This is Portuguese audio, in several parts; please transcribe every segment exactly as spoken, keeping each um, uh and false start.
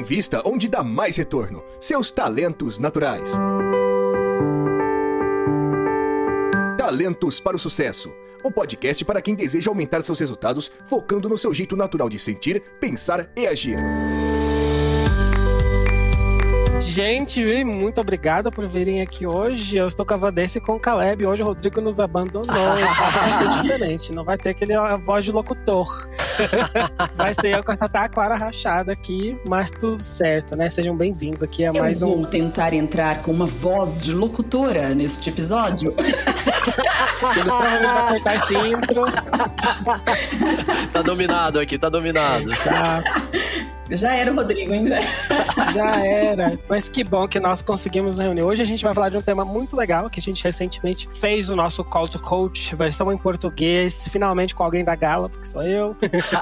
revista onde dá mais retorno. Seus talentos naturais. Talentos para o Sucesso. O podcast para quem deseja aumentar seus resultados, focando no seu jeito natural de sentir, pensar e agir. Gente, muito obrigada por virem aqui hoje. Eu estou com a Vanessa e com o Caleb. Hoje o Rodrigo nos abandonou. Vai ser diferente. Não vai ter aquele a voz de locutor. Vai ser eu com essa taquara rachada aqui, mas tudo certo, né? Sejam bem-vindos aqui a mais eu um... vou tentar entrar com uma voz de locutora neste episódio. Ele provavelmente vai cortar esse intro. Tá dominado aqui, tá dominado. Tá. Já era o Rodrigo, hein? Já. Já era. Mas que bom que nós conseguimos reunir. Hoje a gente vai falar de um tema muito legal, que a gente recentemente fez o nosso Call to Coach, versão em português, finalmente com alguém da Gallup, que sou eu.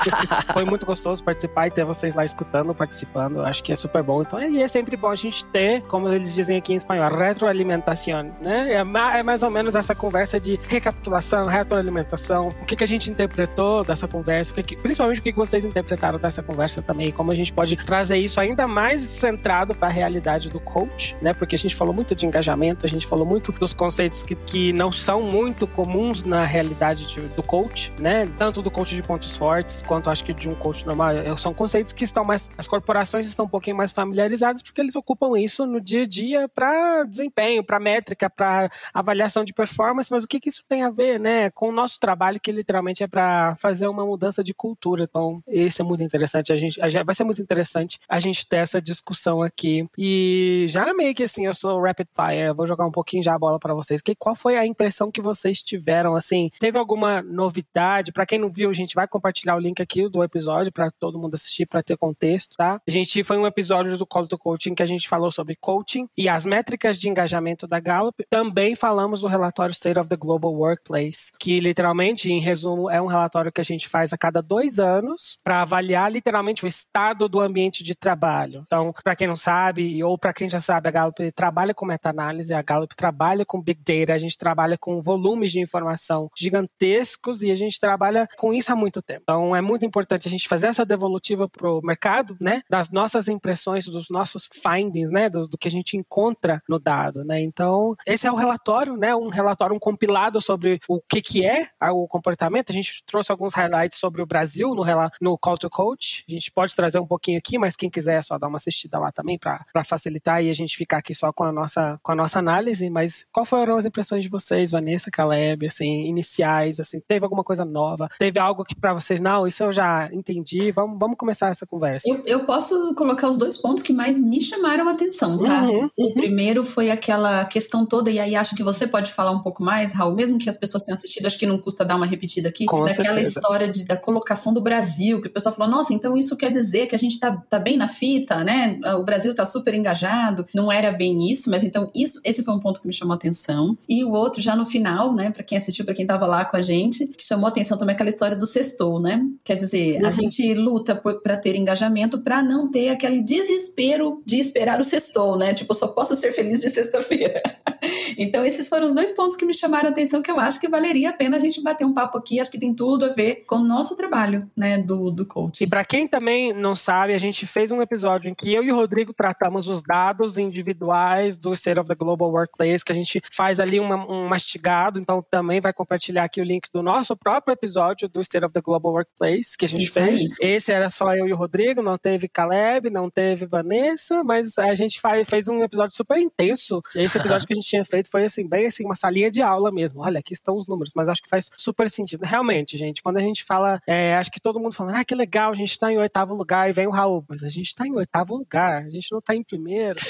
Foi muito gostoso participar e ter vocês lá escutando, participando. Acho que é super bom. Então, e é sempre bom a gente ter, como eles dizem aqui em espanhol, retroalimentação, né? É mais ou menos essa conversa de recapitulação, retroalimentação. O que, que a gente interpretou dessa conversa, o que que, principalmente o que, que vocês interpretaram dessa conversa também, como a gente pode trazer isso ainda mais centrado para a realidade do coach, né? Porque a gente falou muito de engajamento, a gente falou muito dos conceitos que, que não são muito comuns na realidade de, do coach, né? Tanto do coach de pontos fortes, quanto acho que de um coach normal. São conceitos que estão mais... As corporações estão um pouquinho mais familiarizadas porque eles ocupam isso no dia a dia para desempenho, para métrica, para avaliação de performance, mas o que, que isso tem a ver, né? Com o nosso trabalho, que literalmente é para fazer uma mudança de cultura. Então, isso é muito interessante. A gente, a gente vai ser muito interessante a gente ter essa discussão aqui. E já meio que assim, eu sou rapid fire, eu vou jogar um pouquinho já a bola pra vocês. Que, qual foi a impressão que vocês tiveram, assim? Teve alguma novidade? Pra quem não viu, a gente vai compartilhar o link aqui do episódio pra todo mundo assistir, pra ter contexto, tá? A gente foi um episódio do Call to Coaching que a gente falou sobre coaching e as métricas de engajamento da Gallup. Também falamos do relatório State of the Global Workplace, que literalmente, em resumo, é um relatório que a gente faz a cada dois anos pra avaliar literalmente o estado do ambiente de trabalho. Então, para quem não sabe, ou para quem já sabe, a Gallup trabalha com meta-análise, a Gallup trabalha com Big Data, a gente trabalha com volumes de informação gigantescos e a gente trabalha com isso há muito tempo. Então, é muito importante a gente fazer essa devolutiva pro mercado, né? Das nossas impressões, dos nossos findings, né? Do, do que a gente encontra no dado, né? Então, esse é o relatório, né? Um relatório, um compilado sobre o que que é o comportamento. A gente trouxe alguns highlights sobre o Brasil no, no Call to Coach. A gente pode trazer um pouquinho aqui, mas quem quiser é só dar uma assistida lá também para facilitar e a gente ficar aqui só com a, nossa, com a nossa análise. Mas qual foram as impressões de vocês, Vanessa, Caleb, assim, iniciais, assim, teve alguma coisa nova? Teve algo que para vocês, não, isso eu já entendi, vamos, vamos começar essa conversa. Eu, eu posso colocar os dois pontos que mais me chamaram a atenção, tá? Uhum, uhum. O primeiro foi aquela questão toda, e aí acho que você pode falar um pouco mais, Raul, mesmo que as pessoas tenham assistido, acho que não custa dar uma repetida aqui, com daquela certeza. História de, da colocação do Brasil, que o pessoal falou, nossa, então isso quer dizer que a gente tá, tá bem na fita, né? O Brasil tá super engajado. Não era bem isso, mas então isso, esse foi um ponto que me chamou a atenção. E o outro, já no final, né? Pra quem assistiu, pra quem tava lá com a gente, que chamou a atenção também aquela história do sextou, né? Quer dizer, uhum. a gente luta por, pra ter engajamento, pra não ter aquele desespero de esperar o sextou, né? Tipo, eu só posso ser feliz de sexta-feira. Então, esses foram os dois pontos que me chamaram a atenção, que eu acho que valeria a pena a gente bater um papo aqui. Acho que tem tudo a ver com o nosso trabalho, né? Do, do coaching. E pra quem também não sabe, a gente fez um episódio em que eu e o Rodrigo tratamos os dados individuais do State of the Global Workplace, que a gente faz ali uma, um mastigado, então também vai compartilhar aqui o link do nosso próprio episódio do State of the Global Workplace, que a gente Isso fez. Aí. Esse era só eu e o Rodrigo, não teve Caleb, não teve Vanessa, mas a gente faz, fez um episódio super intenso. Esse episódio que a gente tinha feito foi assim, bem assim, uma salinha de aula mesmo. Olha, aqui estão os números, mas acho que faz super sentido. Realmente, gente, quando a gente fala, é, acho que todo mundo fala, ah, que legal, a gente tá em oitavo lugar, e vem o Raul, mas a gente tá em oitavo lugar, a gente não tá em primeiro.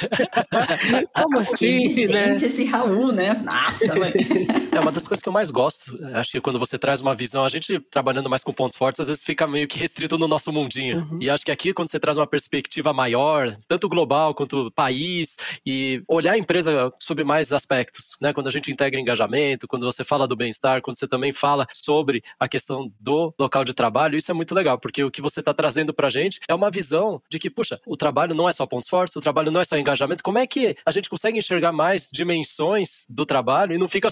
Como assim, gente, né? Esse Raul, né? Nossa, é uma das coisas que eu mais gosto. Acho que quando você traz uma visão, a gente trabalhando mais com pontos fortes, às vezes fica meio que restrito no nosso mundinho. Uhum. E acho que aqui, quando você traz uma perspectiva maior, tanto global quanto país, e olhar a empresa sobre mais aspectos, né? Quando a gente integra engajamento, quando você fala do bem-estar, quando você também fala sobre a questão do local de trabalho, isso é muito legal, porque o que você está trazendo pra gente é uma visão de que, puxa, o trabalho não é só pontos fortes, o trabalho não é só engajamento. Como é que a gente consegue enxergar mais dimensões do trabalho e não fica só restrito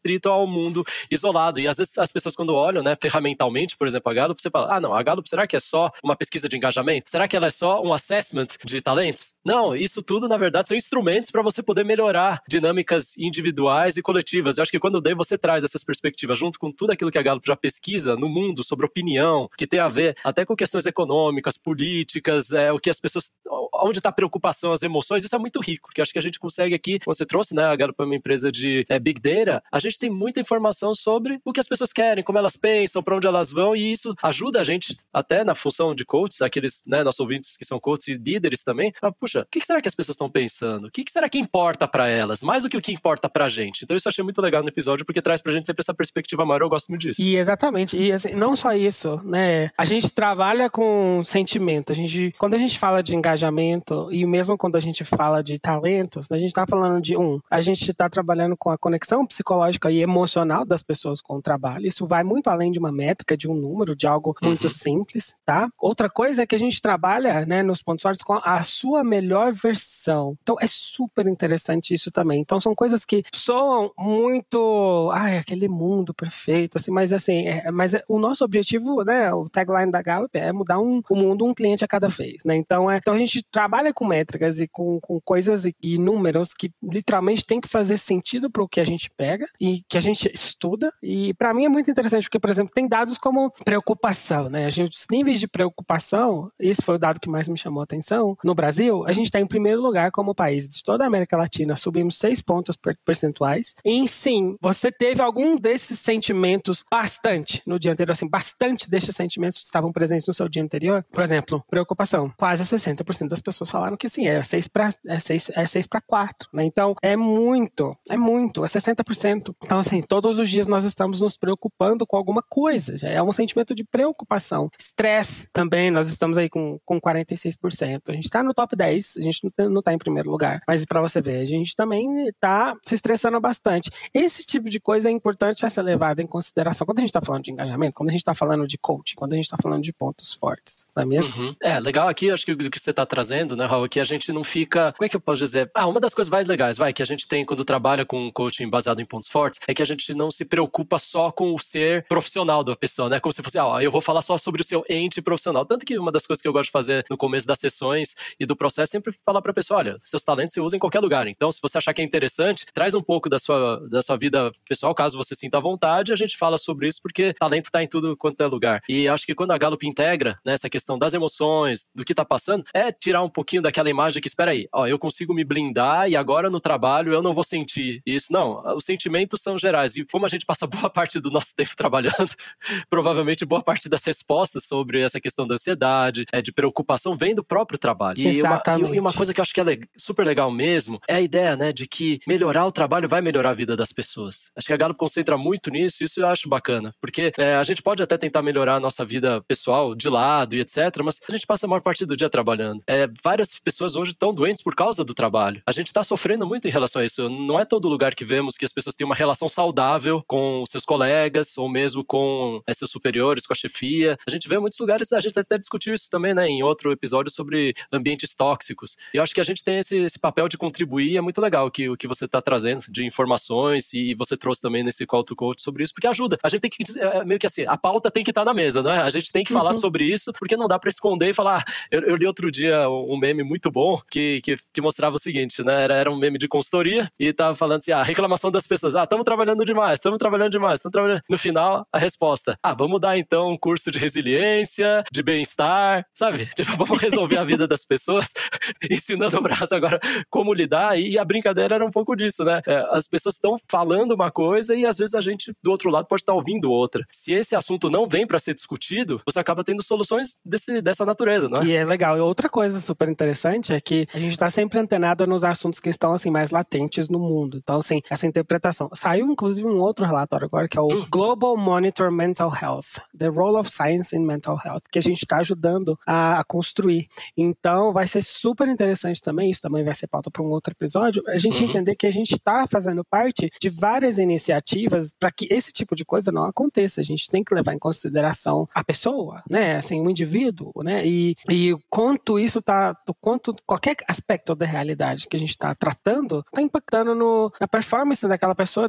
restrito ao mundo isolado. E às vezes as pessoas quando olham, né, ferramentalmente, por exemplo, a Gallup, você fala, ah não, a Gallup será que é só uma pesquisa de engajamento? Será que ela é só um assessment de talentos? Não, isso tudo na verdade são instrumentos para você poder melhorar dinâmicas individuais e coletivas. Eu acho que quando daí você traz essas perspectivas junto com tudo aquilo que a Gallup já pesquisa no mundo sobre opinião, que tem a ver até com questões econômicas, políticas, é, o que as pessoas, onde está a preocupação, as emoções, isso é muito rico, porque acho que a gente consegue aqui, você trouxe, né, a Gallup é uma empresa de é, Big Data, a gente tem muita informação sobre o que as pessoas querem, como elas pensam, para onde elas vão, e isso ajuda a gente até na função de coaches, aqueles, né, nossos ouvintes que são coaches e líderes também, a, puxa, o que será que as pessoas estão pensando? O que será que importa para elas? Mais do que o que importa pra gente. Então isso eu achei muito legal no episódio, porque traz pra gente sempre essa perspectiva maior, eu gosto muito disso. E exatamente, e assim, não só isso, né, a gente trabalha com sentimento, a gente, quando a gente fala de engajamento, e mesmo quando a gente fala de talentos, a gente tá falando de, um, a gente tá trabalhando com a conexão psicológica e emocional das pessoas com o trabalho, isso vai muito além de uma métrica, de um número, de algo muito uhum. simples, tá? Outra coisa é que a gente trabalha, né, nos pontos fortes com a sua melhor versão, então é super interessante isso também, então são coisas que soam muito, ai, aquele mundo perfeito, assim, mas assim, é, mas é, o nosso objetivo, né, o tagline da Gallup é mudar um, o mundo um cliente a cada vez, né, então, é, então a gente trabalha com métricas e com, com coisas e, e números que literalmente tem que fazer sentido para o que a gente pega e que a gente estuda, e para mim é muito interessante, porque, por exemplo, tem dados como preocupação, né, a gente, os níveis de preocupação, esse foi o dado que mais me chamou a atenção, no Brasil, a gente está em primeiro lugar como país de toda a América Latina, subimos seis pontos percentuais. E sim, você teve algum desses sentimentos bastante no dia anterior, assim, bastante desses sentimentos estavam presentes no seu dia anterior. Por exemplo, preocupação. Quase sessenta por cento das pessoas falaram que sim, é seis para é seis, é seis para quatro, né? Então, é muito, é muito, é sessenta por cento. Então, assim, todos os dias nós estamos nos preocupando com alguma coisa. É um sentimento de preocupação. Estresse também, nós estamos aí com, com quarenta e seis por cento. A gente está no top dez, a gente não está em primeiro lugar. Mas para você ver, a gente também está se estressando bastante. Esse tipo de coisa é importante a ser levado em consideração. Quando a gente está falando de engajamento, quando a gente está falando de coaching, quando a gente está falando de pontos fortes, não é mesmo? Uhum. É, legal aqui, acho que o que você está trazendo, né, Raul, que a gente não fica... Como é que eu posso dizer? Ah, uma das coisas mais legais, vai, que a gente tem quando trabalha com coaching baseado em pontos fortes, é que a gente não se preocupa só com o ser profissional da pessoa, né? Como se fosse, ah, eu vou falar só sobre o seu ente profissional. Tanto que uma das coisas que eu gosto de fazer no começo das sessões e do processo é sempre falar para a pessoa, olha, seus talentos você usa em qualquer lugar. Então, se você achar que é interessante, traz um pouco da sua, da sua vida pessoal, caso você sinta vontade, a gente fala sobre isso, porque talento está em tudo quanto é lugar. E acho que quando a Gallup integra, né, essa questão das emoções, do que está passando, é tirar um pouquinho daquela imagem que, espera aí, ó, eu consigo me blindar e agora no trabalho eu não vou sentir isso. Não, os sentimentos são gerais. E como a gente passa boa parte do nosso tempo trabalhando, provavelmente boa parte das respostas sobre essa questão da ansiedade, é, de preocupação, vem do próprio trabalho. E Exatamente. Uma, e uma coisa que eu acho que é super legal mesmo, é a ideia, né, de que melhorar o trabalho vai melhorar a vida das pessoas. Acho que a Gallup concentra muito nisso, e isso eu acho bacana, porque é, a gente pode até tentar melhorar a nossa vida pessoal de lado e etcétera, mas a gente passa a maior parte do dia trabalhando. É, várias pessoas hoje estão doentes por causa do trabalho. A gente está sofrendo muito em relação a isso. Não é todo lugar que vemos que as pessoas têm uma relação saudável com seus colegas, ou mesmo com é, seus superiores, com a chefia. A gente vê em muitos lugares, a gente até discutiu isso também, né, em outro episódio sobre ambientes tóxicos. E eu acho que a gente tem esse, esse papel de contribuir, é muito legal que, o que você está trazendo de informações, e você trouxe também nesse call to coach sobre isso, porque ajuda. A gente tem que, é, meio que assim, a pauta tem que estar na mesa, não é? A gente tem que falar uhum. sobre isso, porque não dá para esconder e falar, ah, eu, eu li outro dia um meme muito bom, que, que, que mostrava o seguinte, né, era, era um meme de consultoria, e tava falando assim, ah, reclamação das pessoas, ah, estamos trabalhando demais, estamos trabalhando demais, estamos trabalhando... No final, a resposta, ah, vamos dar então um curso de resiliência, de bem-estar, sabe? Tipo, vamos resolver a vida das pessoas, ensinando o braço agora como lidar, e a brincadeira era um pouco disso, né? É, as pessoas estão falando uma coisa e às vezes a gente do outro lado pode estar ouvindo outra. Se esse assunto não vem para ser discutido, você acaba tendo soluções desse, dessa natureza, não é? E é legal. E outra coisa super interessante é que a gente está sempre antenado nos assuntos que estão assim mais latentes no mundo. Então, assim, essa interpretação. Saiu inclusive um outro relatório agora que é o hum. Global Monitor Mental Health, The Role of Science in Mental Health, que a gente está ajudando a, a construir. Então, vai ser super interessante também, isso também vai ser pauta para um outro episódio, a gente uhum. entender que a gente está fazendo parte de várias iniciativas para que esse tipo de coisa não aconteça. A gente tem que levar em consideração a pessoa, né, assim, o indivíduo, né, e, e o quanto isso está, o quanto qualquer aspecto da realidade que a gente está tratando está impactando no, na performance daquela pessoa, da,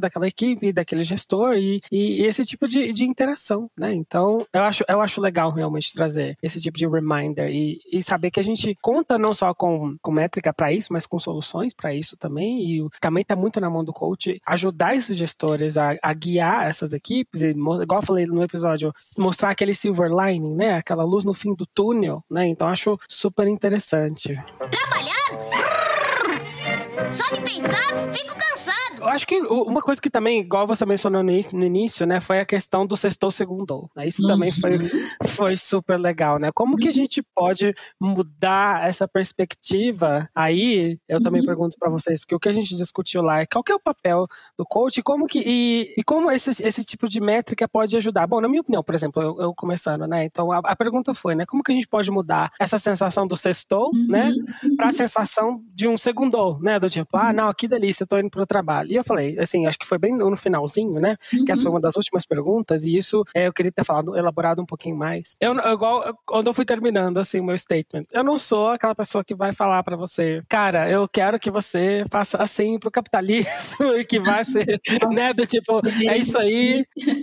daquela equipe, daquele gestor e, e esse tipo de, de interação, né? Então, eu acho, eu acho legal realmente trazer esse tipo de reminder e, e saber que a gente conta não só com, com métrica para isso, mas com soluções para isso também. E também está muito na mão do coach ajudar esses gestores a, a guiar essas equipes, e, igual eu falei no episódio, mostrar aquele silver lining, né? Aquela luz no fim do túnel, né? Então, acho super interessante. Trabalhar? Só de pensar, fico cansado. Eu acho que uma coisa que também, igual você mencionou no início, no início, né, foi a questão do sextou segundou. Isso uhum. também foi, foi super legal, né? Como que a gente pode mudar essa perspectiva? Aí, eu também uhum. pergunto para vocês, porque o que a gente discutiu lá é qual que é o papel do coach e como, que, e, e como esse, esse tipo de métrica pode ajudar. Bom, na minha opinião, por exemplo, eu, eu começando, né? Então, a, a pergunta foi, né? Como que a gente pode mudar essa sensação do sextou, uhum. né? Para a sensação de um segundou, né? Do tipo, ah, não, que delícia, eu tô indo pro trabalho. E eu falei, assim, acho que foi bem no finalzinho, né? Uhum. Que essa foi uma das últimas perguntas, e isso é, eu queria ter falado, elaborado um pouquinho mais. Eu, igual, quando eu fui terminando, assim, o meu statement, eu não sou aquela pessoa que vai falar pra você, cara, eu quero que você faça assim pro capitalismo e que vai ser, né, do tipo, é isso aí,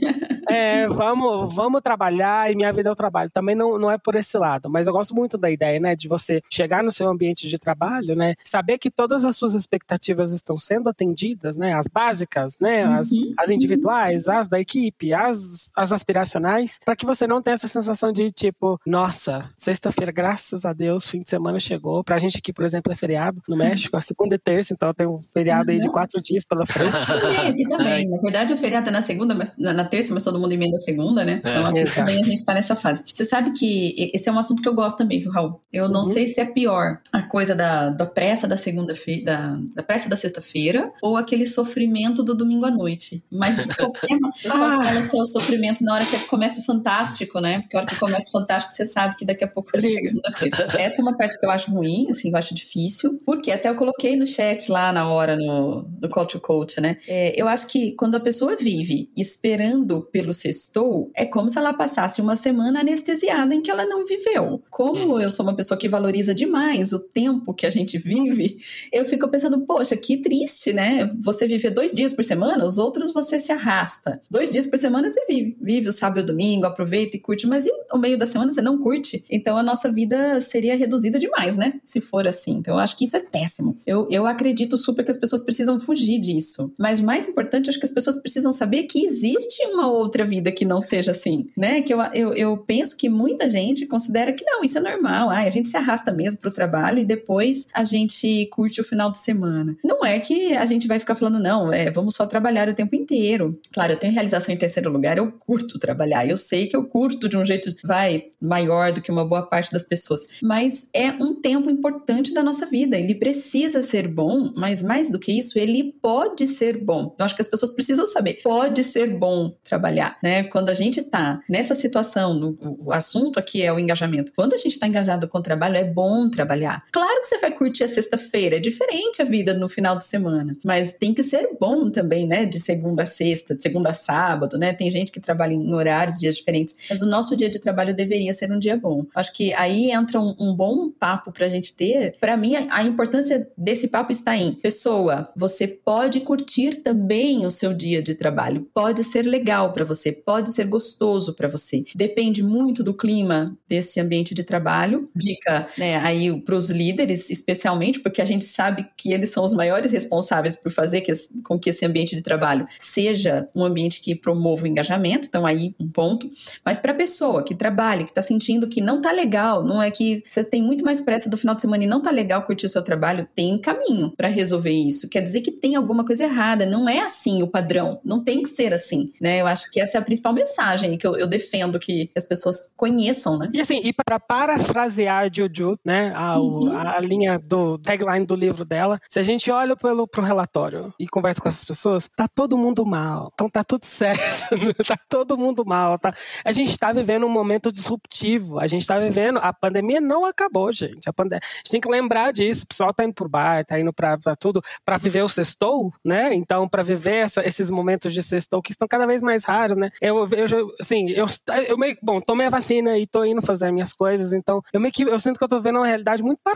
é, vamos, vamos trabalhar e minha vida é o trabalho. Também não, não é por esse lado, mas eu gosto muito da ideia, né, de você chegar no seu ambiente de trabalho, né, saber que todas as suas expectativas estão sendo atendidas, né, as básicas, né, as, uhum. as individuais, as da equipe, as, as aspiracionais, para que você não tenha essa sensação de tipo, nossa, sexta-feira, graças a Deus, fim de semana chegou. Pra gente aqui, por exemplo, é feriado no México, a segunda e terça, então tem um feriado uhum. aí de quatro dias pela frente. Aqui também, aqui também. É. Na verdade, o feriado é na segunda, mas, na, na terça, mas todo mundo emenda a segunda, né? É. Então aqui Exato. Também a gente tá nessa fase. Você sabe que esse é um assunto que eu gosto também, viu, Raul? Eu não uhum. sei se é pior a coisa da, da pressa da segunda-feira, da, da pressa da sexta-feira, ou aquele sofrimento do domingo à noite. Mas de qualquer maneira, o pessoal ah. fala que é o sofrimento na hora que começa o Fantástico, né? Porque a hora que começa o Fantástico, você sabe que daqui a pouco é segunda-feira. Essa é uma parte que eu acho ruim, assim, eu acho difícil, porque até eu coloquei no chat lá na hora, no, no Call to Coach, né? É, eu acho que quando a pessoa vive esperando pelo sextou, é como se ela passasse uma semana anestesiada em que ela não viveu. Como hum. eu sou uma pessoa que valoriza demais o tempo que a gente vive, eu fico pensando, poxa, que triste, né? Você viver dois dias por semana, os outros você se arrasta. Dois dias por semana você vive. Vive o sábado e o domingo, aproveita e curte, mas e o meio da semana você não curte? Então a nossa vida seria reduzida demais, né? Se for assim. Então eu acho que isso é péssimo. Eu, eu acredito super que as pessoas precisam fugir disso. Mas mais importante, acho que as pessoas precisam saber que existe uma outra vida que não seja assim, né? Que eu, eu, eu penso que muita gente considera que não, isso é normal. Ah, a gente se arrasta mesmo pro trabalho e depois a gente curte o final de semana. Não é que a gente vai ficar falando, não, é, vamos só trabalhar o tempo inteiro. Claro, eu tenho realização em terceiro lugar, eu curto trabalhar, eu sei que eu curto de um jeito, vai, maior do que uma boa parte das pessoas, mas é um tempo importante da nossa vida, ele precisa ser bom, mas mais do que isso, ele pode ser bom. Eu acho que as pessoas precisam saber, pode ser bom trabalhar, né? Quando a gente tá nessa situação, no, o assunto aqui é o engajamento, quando a gente tá engajado com o trabalho, é bom trabalhar. Claro que você vai curtir a sexta-feira, é diferente a vida no final de semana, mas tem que ser bom também, né? De segunda a sexta, de segunda a sábado, né? Tem gente que trabalha em horários, dias diferentes, mas o nosso dia de trabalho deveria ser um dia bom. Acho que aí entra um, um bom papo pra gente ter. Pra mim, a, a importância desse papo está em, pessoa, você pode curtir também o seu dia de trabalho, pode ser legal pra você, pode ser gostoso pra você. Depende muito do clima desse ambiente de trabalho. Dica, né, aí pros líderes, especialmente, porque a gente sabe que eles são os maiores responsáveis por fazer que, com que esse ambiente de trabalho seja um ambiente que promova o engajamento, então aí um ponto. Mas para a pessoa que trabalha, que está sentindo que não tá legal, não é que você tem muito mais pressa do final de semana e não tá legal curtir o seu trabalho, tem caminho para resolver isso. Quer dizer que tem alguma coisa errada, não é assim o padrão, não tem que ser assim, né? Eu acho que essa é a principal mensagem que eu, eu defendo que as pessoas conheçam, né? E assim, e para parafrasear a Juju, né, a, uhum. a linha do tagline do livro dela, se a gente olha pelo, pro relatório e conversa com essas pessoas, tá todo mundo mal, então tá tudo certo, tá todo mundo mal, tá? A gente tá vivendo um momento disruptivo, a gente tá vivendo, a pandemia não acabou, gente, a, pande... a gente tem que lembrar disso, o pessoal tá indo pro bar, tá indo pra, pra tudo, pra viver o sextou, né, então pra viver essa, esses momentos de sextou que estão cada vez mais raros, né, eu vejo, assim, eu, eu meio, bom, tomei a vacina e tô indo fazer minhas coisas, então eu meio que, eu sinto que eu tô vendo uma realidade muito paralela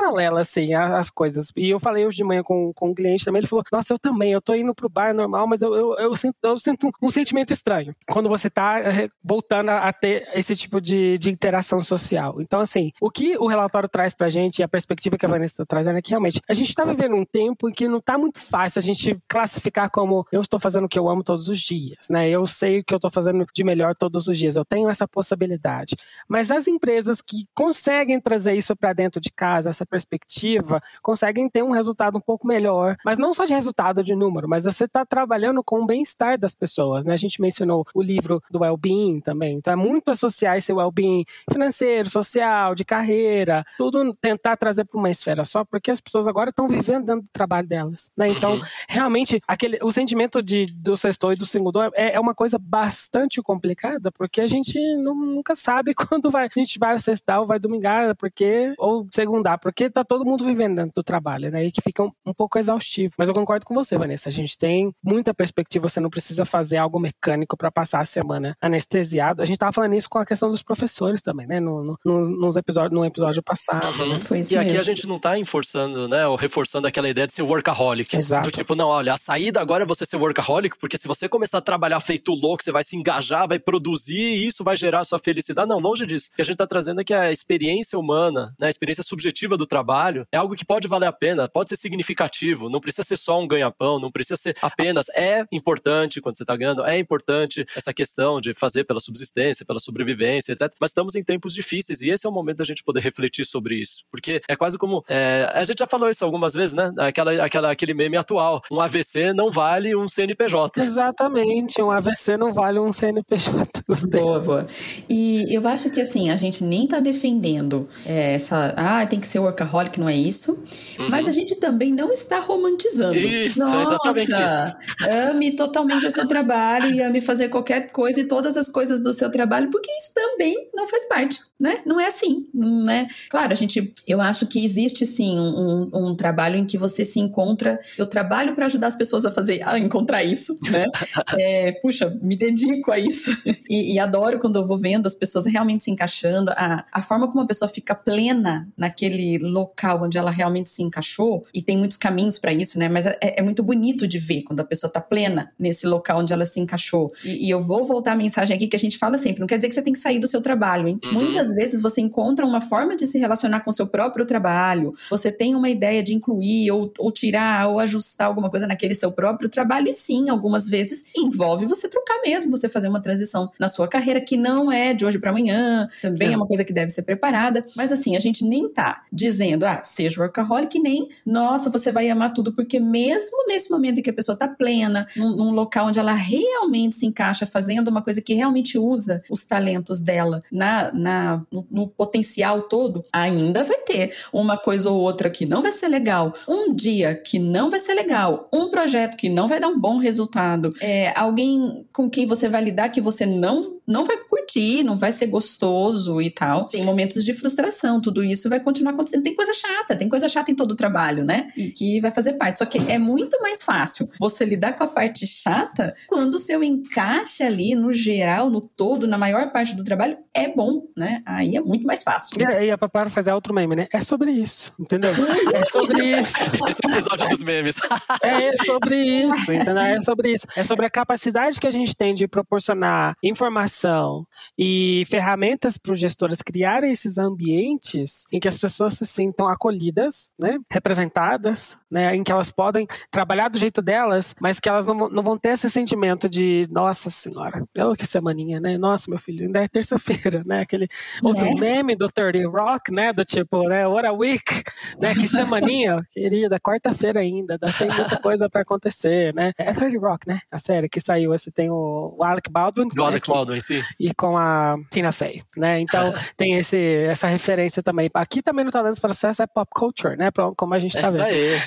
paralela, assim, as coisas. E eu falei hoje de manhã com, com um cliente também, ele falou, nossa, eu também, eu tô indo pro bar normal, mas eu, eu, eu, sinto, eu sinto um, um sentimento estranho quando você tá voltando a, a ter esse tipo de, de interação social. Então, assim, o que o relatório traz pra gente e a perspectiva que a Vanessa tá trazendo é que realmente a gente tá vivendo um tempo em que não tá muito fácil a gente classificar como eu estou fazendo o que eu amo todos os dias, né? Eu sei o que eu tô fazendo de melhor todos os dias, eu tenho essa possibilidade. Mas as empresas que conseguem trazer isso pra dentro de casa, essa perspectiva, conseguem ter um resultado um pouco melhor, mas não só de resultado de número, mas você tá trabalhando com o bem-estar das pessoas, né? A gente mencionou o livro do well-being também, então é muito associar esse well-being financeiro, social, de carreira, tudo tentar trazer para uma esfera só, porque as pessoas agora estão vivendo dentro do trabalho delas, né? Então, uhum. realmente, aquele, o sentimento de, do sextou e do segundou é, é uma coisa bastante complicada, porque a gente não, nunca sabe quando vai, a gente vai sextar ou vai domingar, porque, ou segundar, porque tá todo mundo vivendo dentro do trabalho, né? E que fica um, um pouco exaustivo. Mas eu concordo com você, Vanessa, a gente tem muita perspectiva, você não precisa fazer algo mecânico para passar a semana anestesiado. A gente tava falando isso com a questão dos professores também, né? No, no, nos episódios, no episódio passado. Uhum. Né? Foi isso e mesmo. Aqui a gente não tá enforçando, né? Ou reforçando aquela ideia de ser workaholic. Exato. Do tipo, não, olha, a saída agora é você ser workaholic, porque se você começar a trabalhar feito louco, você vai se engajar, vai produzir e isso vai gerar a sua felicidade. Não, longe disso. O que a gente tá trazendo é que a experiência humana, né? A experiência subjetiva do trabalho é algo que pode valer a pena, pode ser significativo, não precisa ser só um ganha-pão, não precisa ser apenas, é importante quando você tá ganhando, é importante essa questão de fazer pela subsistência, pela sobrevivência, etcétera. Mas estamos em tempos difíceis e esse é o momento da gente poder refletir sobre isso. Porque é quase como... É, a gente já falou isso algumas vezes, né? Aquela, aquela, aquele meme atual. Um A V C não vale um C N P J. Exatamente. Um A V C não vale um C N P J. Gostei. Boa, boa. E eu acho que, assim, a gente nem tá defendendo é, essa... Ah, tem que ser workaholic, não é isso. Uhum. Mas a gente também não está romantizando. Isso, Nossa, exatamente isso. Ame totalmente o seu trabalho e ame fazer qualquer coisa e todas as coisas do seu trabalho, porque isso também não faz parte, né? Não é assim, né? Claro, a gente... Eu acho que existe, sim, um, um trabalho em que você se encontra... Eu trabalho para ajudar as pessoas a fazer... A encontrar isso, né? É, puxa, me dedico a isso. E, e adoro quando eu vou vendo as pessoas realmente se encaixando. A, a forma como a pessoa fica plena naquele local onde ela realmente se encaixou, e tem muitos caminhos para isso, né? Mas é, é muito bonito de ver quando a pessoa tá plena nesse local onde ela se encaixou. E, e eu vou voltar a mensagem aqui que a gente fala sempre, não quer dizer que você tem que sair do seu trabalho, hein? Uhum. Muitas vezes você encontra uma forma de se relacionar com o seu próprio trabalho, você tem uma ideia de incluir ou, ou tirar ou ajustar alguma coisa naquele seu próprio trabalho, e sim, algumas vezes envolve você trocar mesmo, você fazer uma transição na sua carreira, que não é de hoje para amanhã, também é. é uma coisa que deve ser preparada, mas assim, a gente nem tá dizendo, ah, seja workaholic, nem, nossa, você vai amar tudo, porque mesmo nesse momento em que a pessoa tá plena, num, num local onde ela realmente se encaixa, fazendo uma coisa que realmente usa os talentos dela na, na, no, no potencial todo, ainda vai ter uma coisa ou outra que não vai ser legal, um dia que não vai ser legal, um projeto que não vai dar um bom resultado, é, alguém com quem você vai lidar que você não, não vai curtir, não vai ser gostoso e tal. Tem momentos de frustração, tudo isso vai continuar acontecendo. Tem coisa chata, tem coisa chata em todo o trabalho, né? E que vai fazer parte. Só que é muito mais fácil você lidar com a parte chata quando o seu encaixe ali, no geral, no todo, na maior parte do trabalho, é bom, né? Aí é muito mais fácil. E aí a Papara fazer outro meme, né? É sobre isso, entendeu? É sobre isso. Esse episódio dos memes. É sobre isso, entendeu? É sobre isso. É sobre a capacidade que a gente tem de proporcionar informação e ferramentas para os gestores criarem esses ambientes em que as pessoas se sintam acolhidas, né? Representadas, né? Em que elas podem trabalhar do jeito delas, mas que elas não, não vão ter esse sentimento de, nossa senhora, oh, que semaninha, né? Nossa, meu filho, ainda é terça-feira, né? Aquele outro né? meme do thirty Rock, né? Do tipo, né? What a week, né? Que semaninha, querida, quarta-feira ainda, tem muita coisa pra acontecer, né? É thirty Rock, né? A série que saiu, você tem o, o Alec Baldwin. Do né? Alec Baldwin, sim. E com a Tina Fey, né? Então, tem esse, essa referência também. Aqui também no Talentos para Sucesso é pop culture, né? Como a gente tá vendo. Isso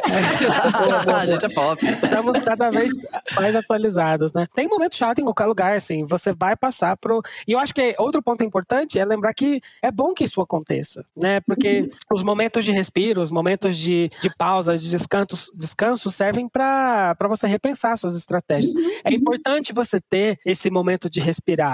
aí. A gente é pop. Estamos cada vez mais atualizados, né? Tem momento chato em qualquer lugar, assim. Você vai passar pro... E eu acho que outro ponto importante é lembrar que é bom que isso aconteça, né? Porque uhum. os momentos de respiro, os momentos de, de pausa, de descanso, descanso servem para você repensar suas estratégias. Uhum. É importante você ter esse momento de respirar,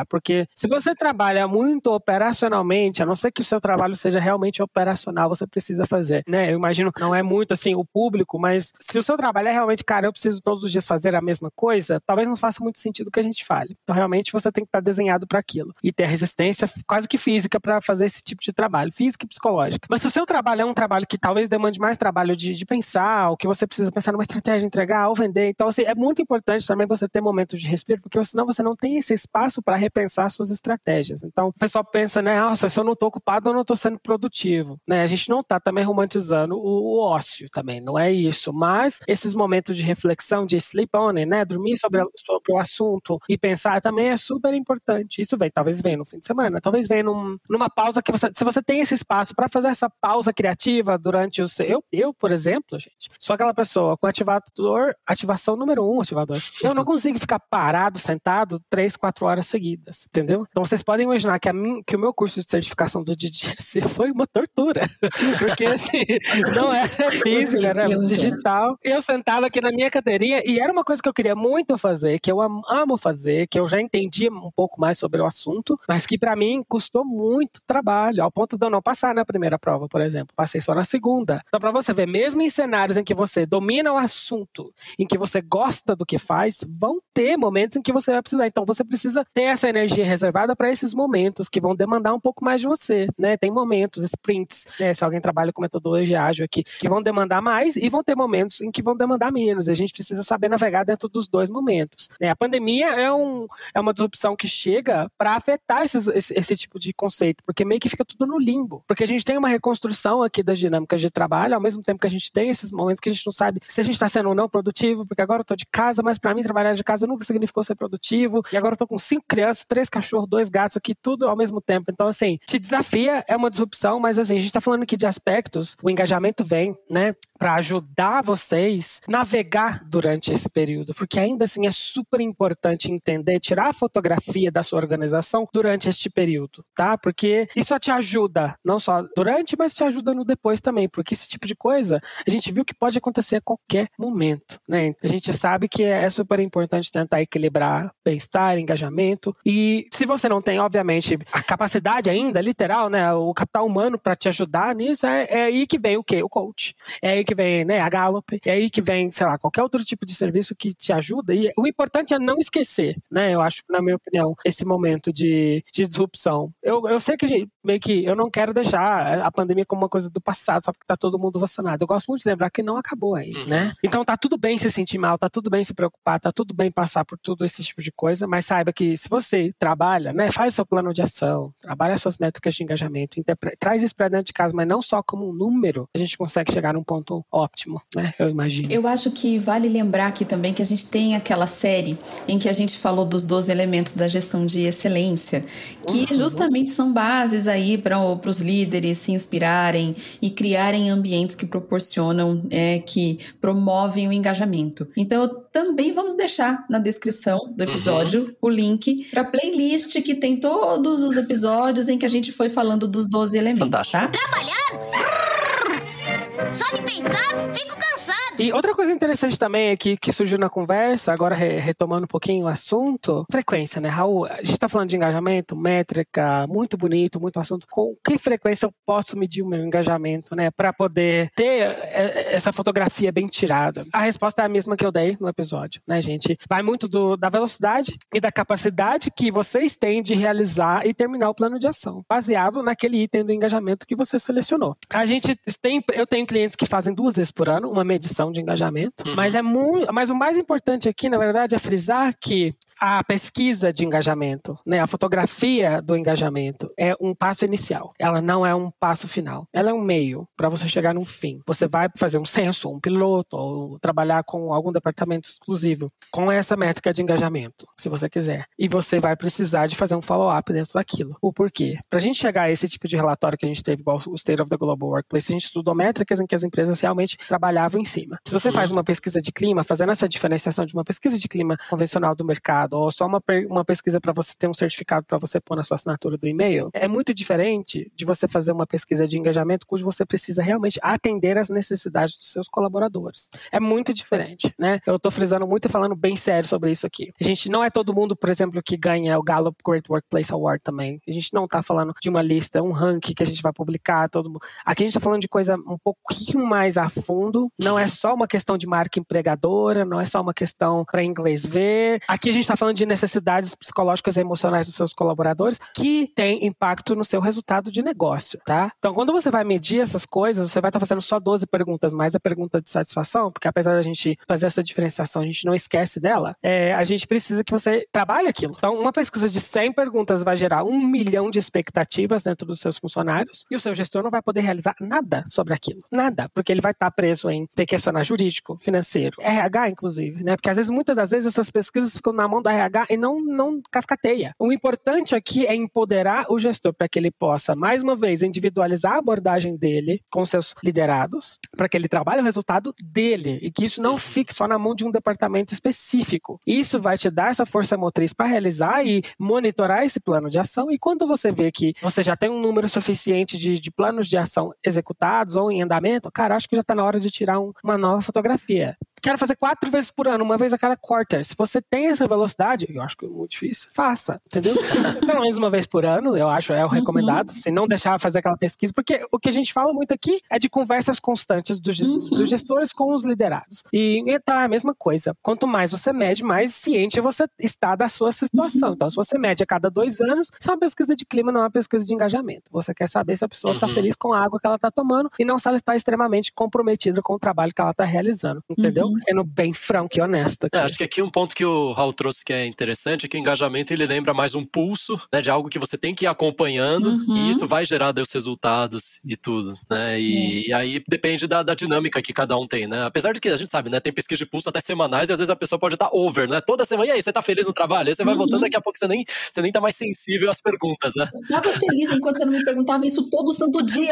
porque se você trabalha muito operacionalmente, a não ser que o seu trabalho seja realmente operacional, você precisa fazer, né? Eu imagino, não é muito assim o público, mas se o seu trabalho é realmente, cara, eu preciso todos os dias fazer a mesma coisa, talvez não faça muito sentido que a gente fale. Então, realmente, você tem que estar desenhado para aquilo e ter resistência quase que física para fazer esse tipo de trabalho, física e psicológica. Mas se o seu trabalho é um trabalho que talvez demande mais trabalho de, de pensar, ou que você precisa pensar numa estratégia, entregar ou vender, então, assim, é muito importante também você ter momentos de respiro, porque senão você não tem esse espaço para repensar suas estratégias. Então, o pessoal pensa, né, nossa, se eu não estou ocupado, eu não estou sendo produtivo, né? A gente não está também romantizando o, o ócio também, não é isso, mas esses momentos de reflexão, de sleep on it, né, dormir sobre, sobre o assunto e pensar também é super importante. Isso vem, talvez venha no fim de semana, talvez venha num, numa pausa que você, se você tem esse espaço para fazer essa pausa criativa durante o seu, eu, eu, por exemplo, gente, sou aquela pessoa com ativador, ativação número um, ativador. Eu não consigo ficar parado, sentado, três, quatro horas seguidas, entendeu? Então vocês podem imaginar que, a mim, que o meu curso de certificação do D J C foi uma tortura, porque assim, não era física, era digital. Eu sentava aqui na minha cadeirinha e era uma coisa que eu queria muito fazer, que eu amo fazer, que eu já entendia um pouco mais sobre o assunto, mas que pra mim custou muito trabalho, ao ponto de eu não passar na primeira prova, por exemplo. Passei só na segunda. Então, pra você ver, mesmo em cenários em que você domina o assunto, em que você gosta do que faz, vão ter momentos em que você vai precisar. Então, você precisa ter essa energia reservada para esses momentos que vão demandar um pouco mais de você, né? Tem momentos, sprints, né? Se alguém trabalha com metodologia ágil aqui, que vão demandar mais e vão ter momentos em que vão demandar menos. E a gente precisa saber navegar dentro dos dois momentos, né? A pandemia é, um, é uma disrupção que chega para afetar esses, esse, esse tipo de conceito, porque meio que fica tudo no limbo. Porque a gente tem uma reconstrução aqui das dinâmicas de trabalho, ao mesmo tempo que a gente tem esses momentos que a gente não sabe se a gente está sendo ou não produtivo, porque agora eu tô de casa, mas para mim trabalhar de casa nunca significou ser produtivo, e agora eu tô com cinco crianças, três cachorros, dois gatos aqui, tudo ao mesmo tempo. Então, assim, te desafia, é uma disrupção, mas assim, a gente tá falando aqui de aspectos, o engajamento vem, né, para ajudar vocês a navegar durante esse período, porque ainda assim é super importante entender, tirar a fotografia da sua organização durante este período, tá? Porque isso te ajuda, não só durante, mas te ajuda no depois também, porque esse tipo de coisa, a gente viu que pode acontecer a qualquer momento, né? A gente sabe que é super importante tentar equilibrar bem-estar, engajamento, e se você não tem, obviamente, a capacidade ainda, literal, né, o capital humano para te ajudar nisso, é, é aí que vem o quê? O coach. É aí que vem, né, a Gallup, é aí que vem, sei lá, qualquer outro tipo de serviço que te ajuda, e o importante é não esquecer, né, eu acho, na minha opinião, esse momento de, de disrupção. Eu, eu sei que, gente, meio que, eu não quero deixar a pandemia como uma coisa do passado, só porque tá todo mundo vacinado. Eu gosto muito de lembrar que não acabou ainda, né? Então tá tudo bem se sentir mal, tá tudo bem se preocupar, tá tudo bem passar por tudo esse tipo de coisa, mas saiba que se você trabalha, né, faz seu plano de ação, trabalha suas métricas de engajamento, interpre- traz isso pra dentro de casa, mas não só como um número, a gente consegue chegar num ponto óptimo, né? Eu imagino. Eu acho que vale lembrar aqui também que a gente tem aquela série em que a gente falou dos doze elementos da gestão de excelência, que uhum. justamente são bases aí para os líderes se inspirarem e criarem ambientes que proporcionam, é, que promovem o engajamento. Então, também vamos deixar na descrição do episódio uhum. o link para a playlist que tem todos os episódios em que a gente foi falando dos doze elementos, fantástico. Tá? Trabalhar? Só de pensar, fico cansado. E outra coisa interessante também aqui que surgiu na conversa, agora re- retomando um pouquinho o assunto, frequência, né, Raul? A gente tá falando de engajamento, métrica, muito bonito, muito assunto. Com que frequência eu posso medir o meu engajamento, né, para poder ter essa fotografia bem tirada? A resposta é a mesma que eu dei no episódio, né, gente? Vai muito do, da velocidade e da capacidade que vocês têm de realizar e terminar o plano de ação, baseado naquele item do engajamento que você selecionou. A gente tem, eu tenho clientes que fazem duas vezes por ano uma medição de engajamento, uhum. mas é muito, mas o mais importante aqui, na verdade, é frisar que a pesquisa de engajamento, né, a fotografia do engajamento é um passo inicial. Ela não é um passo final. Ela é um meio para você chegar num fim. Você vai fazer um censo, um piloto, ou trabalhar com algum departamento exclusivo com essa métrica de engajamento, se você quiser. E você vai precisar de fazer um follow-up dentro daquilo. O porquê? Para a gente chegar a esse tipo de relatório que a gente teve, igual o State of the Global Workplace, a gente estudou métricas em que as empresas realmente trabalhavam em cima. Se você faz uma pesquisa de clima, fazendo essa diferenciação de uma pesquisa de clima convencional do mercado resultado, ou só uma, uma pesquisa para você ter um certificado para você pôr na sua assinatura do e-mail, é muito diferente de você fazer uma pesquisa de engajamento cujo você precisa realmente atender às necessidades dos seus colaboradores. É muito diferente, né? Eu tô frisando muito e falando bem sério sobre isso aqui. A gente não é todo mundo, por exemplo, que ganha o Gallup Great Workplace Award também. A gente não tá falando de uma lista, um ranking que a gente vai publicar, todo mundo. Aqui a gente tá falando de coisa um pouquinho mais a fundo. Não é só uma questão de marca empregadora, não é só uma questão para inglês ver. Aqui a gente tá falando de necessidades psicológicas e emocionais dos seus colaboradores que tem impacto no seu resultado de negócio, tá? Então, quando você vai medir essas coisas, você vai estar fazendo só doze perguntas mais a pergunta de satisfação, porque apesar da gente fazer essa diferenciação, a gente não esquece dela, é, a gente precisa que você trabalhe aquilo. Então, uma pesquisa de cem perguntas vai gerar um milhão de expectativas dentro dos seus funcionários e o seu gestor não vai poder realizar nada sobre aquilo. Nada, porque ele vai estar preso em ter que acionar jurídico, financeiro, R H, inclusive, né? Porque às vezes, muitas das vezes, essas pesquisas ficam na mão do R H e não, não cascateia. O importante aqui é empoderar o gestor para que ele possa, mais uma vez, individualizar a abordagem dele com seus liderados, para que ele trabalhe o resultado dele e que isso não fique só na mão de um departamento específico. Isso vai te dar essa força motriz para realizar e monitorar esse plano de ação, e quando você vê que você já tem um número suficiente de, de planos de ação executados ou em andamento, cara, acho que já está na hora de tirar um, uma nova fotografia. Quero fazer quatro vezes por ano, uma vez a cada quarter. Se você tem essa velocidade, eu acho que é muito difícil, faça, entendeu? Pelo menos uma vez por ano, eu acho, é o recomendado, uhum. Se não deixar fazer aquela pesquisa, porque o que a gente fala muito aqui é de conversas constantes dos, uhum. dos gestores com os liderados. E então é a mesma coisa. Quanto mais você mede, mais ciente você está da sua situação. Uhum. Então, se você mede a cada dois anos, isso é uma pesquisa de clima, não é uma pesquisa de engajamento. Você quer saber se a pessoa está uhum. feliz com a água que ela está tomando e não se ela está extremamente comprometida com o trabalho que ela está realizando, entendeu? Uhum. Sendo bem franco e honesto aqui. É, acho que aqui um ponto que o Raul trouxe que é interessante é que o engajamento ele lembra mais um pulso, né, de algo que você tem que ir acompanhando uhum. e isso vai gerar os resultados e tudo, né? E, é. e aí depende da, da dinâmica que cada um tem, né? Apesar de que a gente sabe, né? Tem pesquisa de pulso até semanais e às vezes a pessoa pode estar over, né? Toda semana, e aí, você tá feliz no trabalho? Aí você vai uhum. voltando, daqui a pouco você nem, você nem tá mais sensível às perguntas, né? Eu tava feliz enquanto você não me perguntava isso todo santo dia.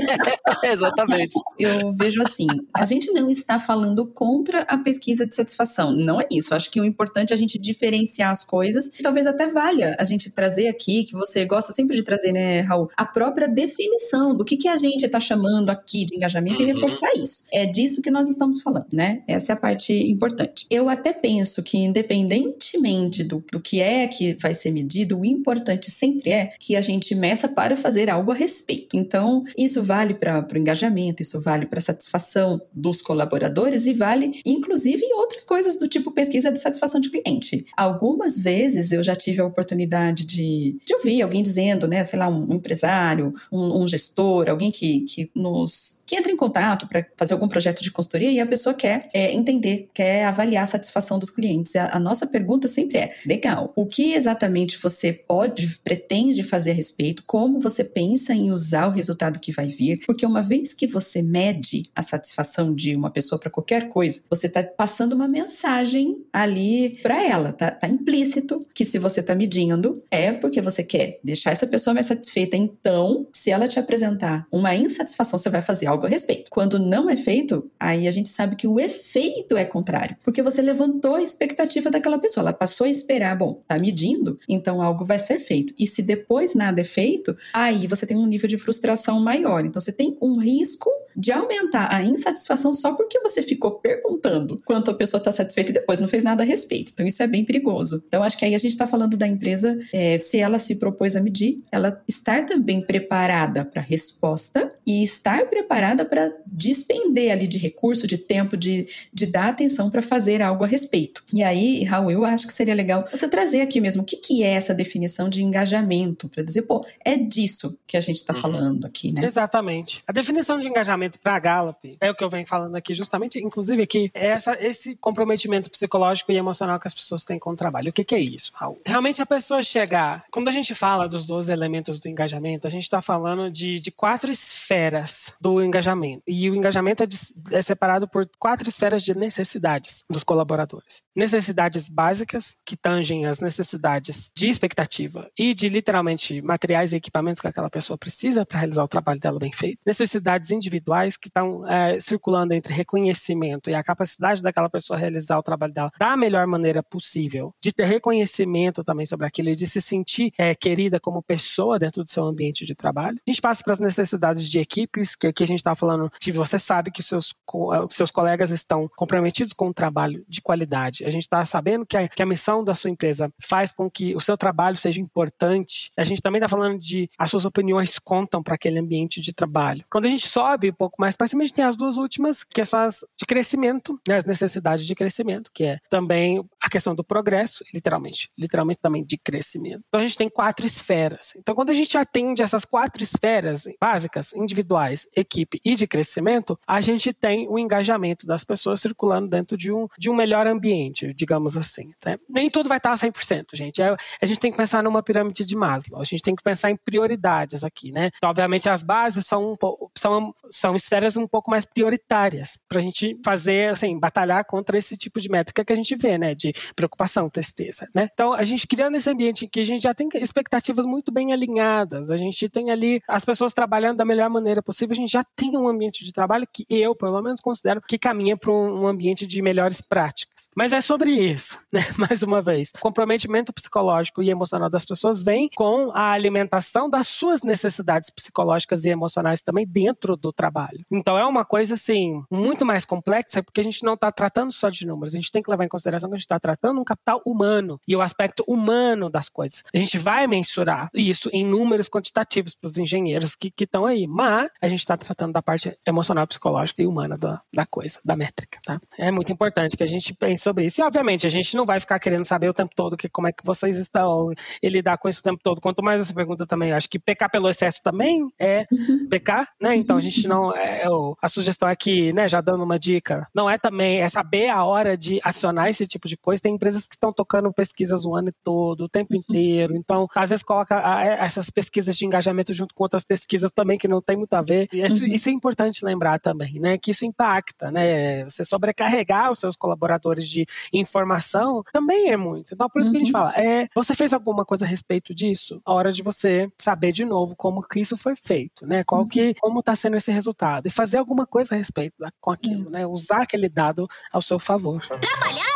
É, exatamente. Eu vejo assim, a gente não está falando contra a pesquisa de satisfação, não é isso. Acho que o importante é a gente diferenciar as coisas, e talvez até valha a gente trazer aqui, que você gosta sempre de trazer, né, Raul, a própria definição do que, que a gente está chamando aqui de engajamento uhum. e reforçar isso. É disso que nós estamos falando, né? Essa é a parte importante. Eu até penso que, independentemente do, do que é que vai ser medido, o importante sempre é que a gente meça para fazer algo a respeito. Então, isso vale para o engajamento, isso vale para a satisfação dos colaboradores e vale, inclusive, em outras coisas do tipo pesquisa de satisfação de cliente. Algumas vezes eu já tive a oportunidade de, de ouvir alguém dizendo, né, sei lá, um empresário, um, um gestor, alguém que, que, nos, que entra em contato para fazer algum projeto de consultoria e a pessoa quer é, entender, quer avaliar a satisfação dos clientes. A, a nossa pergunta sempre é, legal, o que exatamente você pode, pretende fazer a respeito, como você pensa em usar o resultado que vai vir, porque uma vez que você mede a satisfação de uma pessoa para qualquer coisa, você está passando uma mensagem ali para ela, tá, tá implícito que se você tá medindo é porque você quer deixar essa pessoa mais satisfeita. Então, se ela te apresentar uma insatisfação, você vai fazer algo a respeito. Quando não é feito, aí a gente sabe que o efeito é contrário, porque você levantou a expectativa daquela pessoa, ela passou a esperar, bom, tá medindo, então algo vai ser feito. E se depois nada é feito, aí você tem um nível de frustração maior. Então, você tem um risco de aumentar a insatisfação só porque você ficou perguntando quanto a pessoa está satisfeita e depois não fez nada a respeito. Então, isso é bem perigoso. Então, acho que aí a gente está falando da empresa, é, se ela se propôs a medir, ela estar também preparada para a resposta e estar preparada para despender ali de recurso, de tempo, de, de dar atenção para fazer algo a respeito. E aí, Raul, eu acho que seria legal você trazer aqui mesmo o que, que é essa definição de engajamento, para dizer, pô, é disso que a gente está uhum. falando aqui, né? Exatamente. A definição de engajamento para a Gallup é o que eu venho falando aqui, justamente, inclusive aqui, é essa, esse comprometimento psicológico e emocional que as pessoas têm com o trabalho. O que, que é isso, Raul? Realmente a pessoa chegar... Quando a gente fala dos doze elementos do engajamento, a gente está falando de, de quatro esferas do engajamento. E o engajamento é, de, é separado por quatro esferas de necessidades dos colaboradores. Necessidades básicas, que tangem as necessidades de expectativa e de, literalmente, materiais e equipamentos que aquela pessoa precisa para realizar o trabalho dela bem feito. Necessidades individuais, pessoais que estão é, circulando entre reconhecimento e a capacidade daquela pessoa realizar o trabalho dela da melhor maneira possível, de ter reconhecimento também sobre aquilo e de se sentir é, querida como pessoa dentro do seu ambiente de trabalho. A gente passa para as necessidades de equipes, que aqui a gente está falando que você sabe que os seus, os seus colegas estão comprometidos com um trabalho de qualidade. A gente está sabendo que a, que a missão da sua empresa faz com que o seu trabalho seja importante. A gente também está falando de as suas opiniões contam para aquele ambiente de trabalho. Quando a gente sobe um pouco mais para cima, a gente tem as duas últimas, que são as de crescimento, né, as necessidades de crescimento, que é também a questão do progresso, literalmente, literalmente também de crescimento. Então a gente tem quatro esferas. Então quando a gente atende essas quatro esferas básicas, individuais, equipe e de crescimento, a gente tem o engajamento das pessoas circulando dentro de um, de um melhor ambiente, digamos assim. Né? Nem tudo vai estar cem por cento, gente. É, a gente tem que pensar numa pirâmide de Maslow. A gente tem que pensar em prioridades aqui, né? Então, obviamente, as bases são, um pouco, são, são esferas um pouco mais prioritárias para a gente fazer, assim, batalhar contra esse tipo de métrica que a gente vê, né? De preocupação, tristeza, né? Então, a gente criando esse ambiente em que a gente já tem expectativas muito bem alinhadas, a gente tem ali as pessoas trabalhando da melhor maneira possível, a gente já tem um ambiente de trabalho que eu, pelo menos, considero que caminha para um ambiente de melhores práticas. Mas é sobre isso, né? Mais uma vez. O comprometimento psicológico e emocional das pessoas vem com a alimentação das suas necessidades psicológicas e emocionais também dentro do trabalho. Então, é uma coisa, assim, muito mais complexa, porque a gente não está tratando só de números, a gente tem que levar em consideração que a gente está tratando um capital humano e o aspecto humano das coisas. A gente vai mensurar isso em números quantitativos para os engenheiros que estão aí, mas a gente está tratando da parte emocional, psicológica e humana da, da coisa, da métrica, tá? É muito importante que a gente pense sobre isso. E, obviamente, a gente não vai ficar querendo saber o tempo todo que, como é que vocês estão e lidar com isso o tempo todo. Quanto mais você pergunta também, eu acho que pecar pelo excesso também é uhum. pecar, né? Então, a gente não... É, a sugestão aqui, né, já dando uma dica, não é também, é saber a hora de acionar esse tipo de coisa. Tem empresas que estão tocando pesquisas o ano todo, o tempo inteiro. Então, às vezes coloca a, essas pesquisas de engajamento junto com outras pesquisas também que não tem muito a ver. E isso, uhum. isso é importante lembrar também, né? Que isso impacta, né? Você sobrecarregar os seus colaboradores de informação também é muito. Então, por isso uhum. que a gente fala, é, você fez alguma coisa a respeito disso? A hora de você saber de novo como que isso foi feito, né? Qual que, como está sendo esse resultado. E fazer alguma coisa a respeito da, com aquilo, uhum. né? Usar aquele dado ao seu favor. Trabalhar?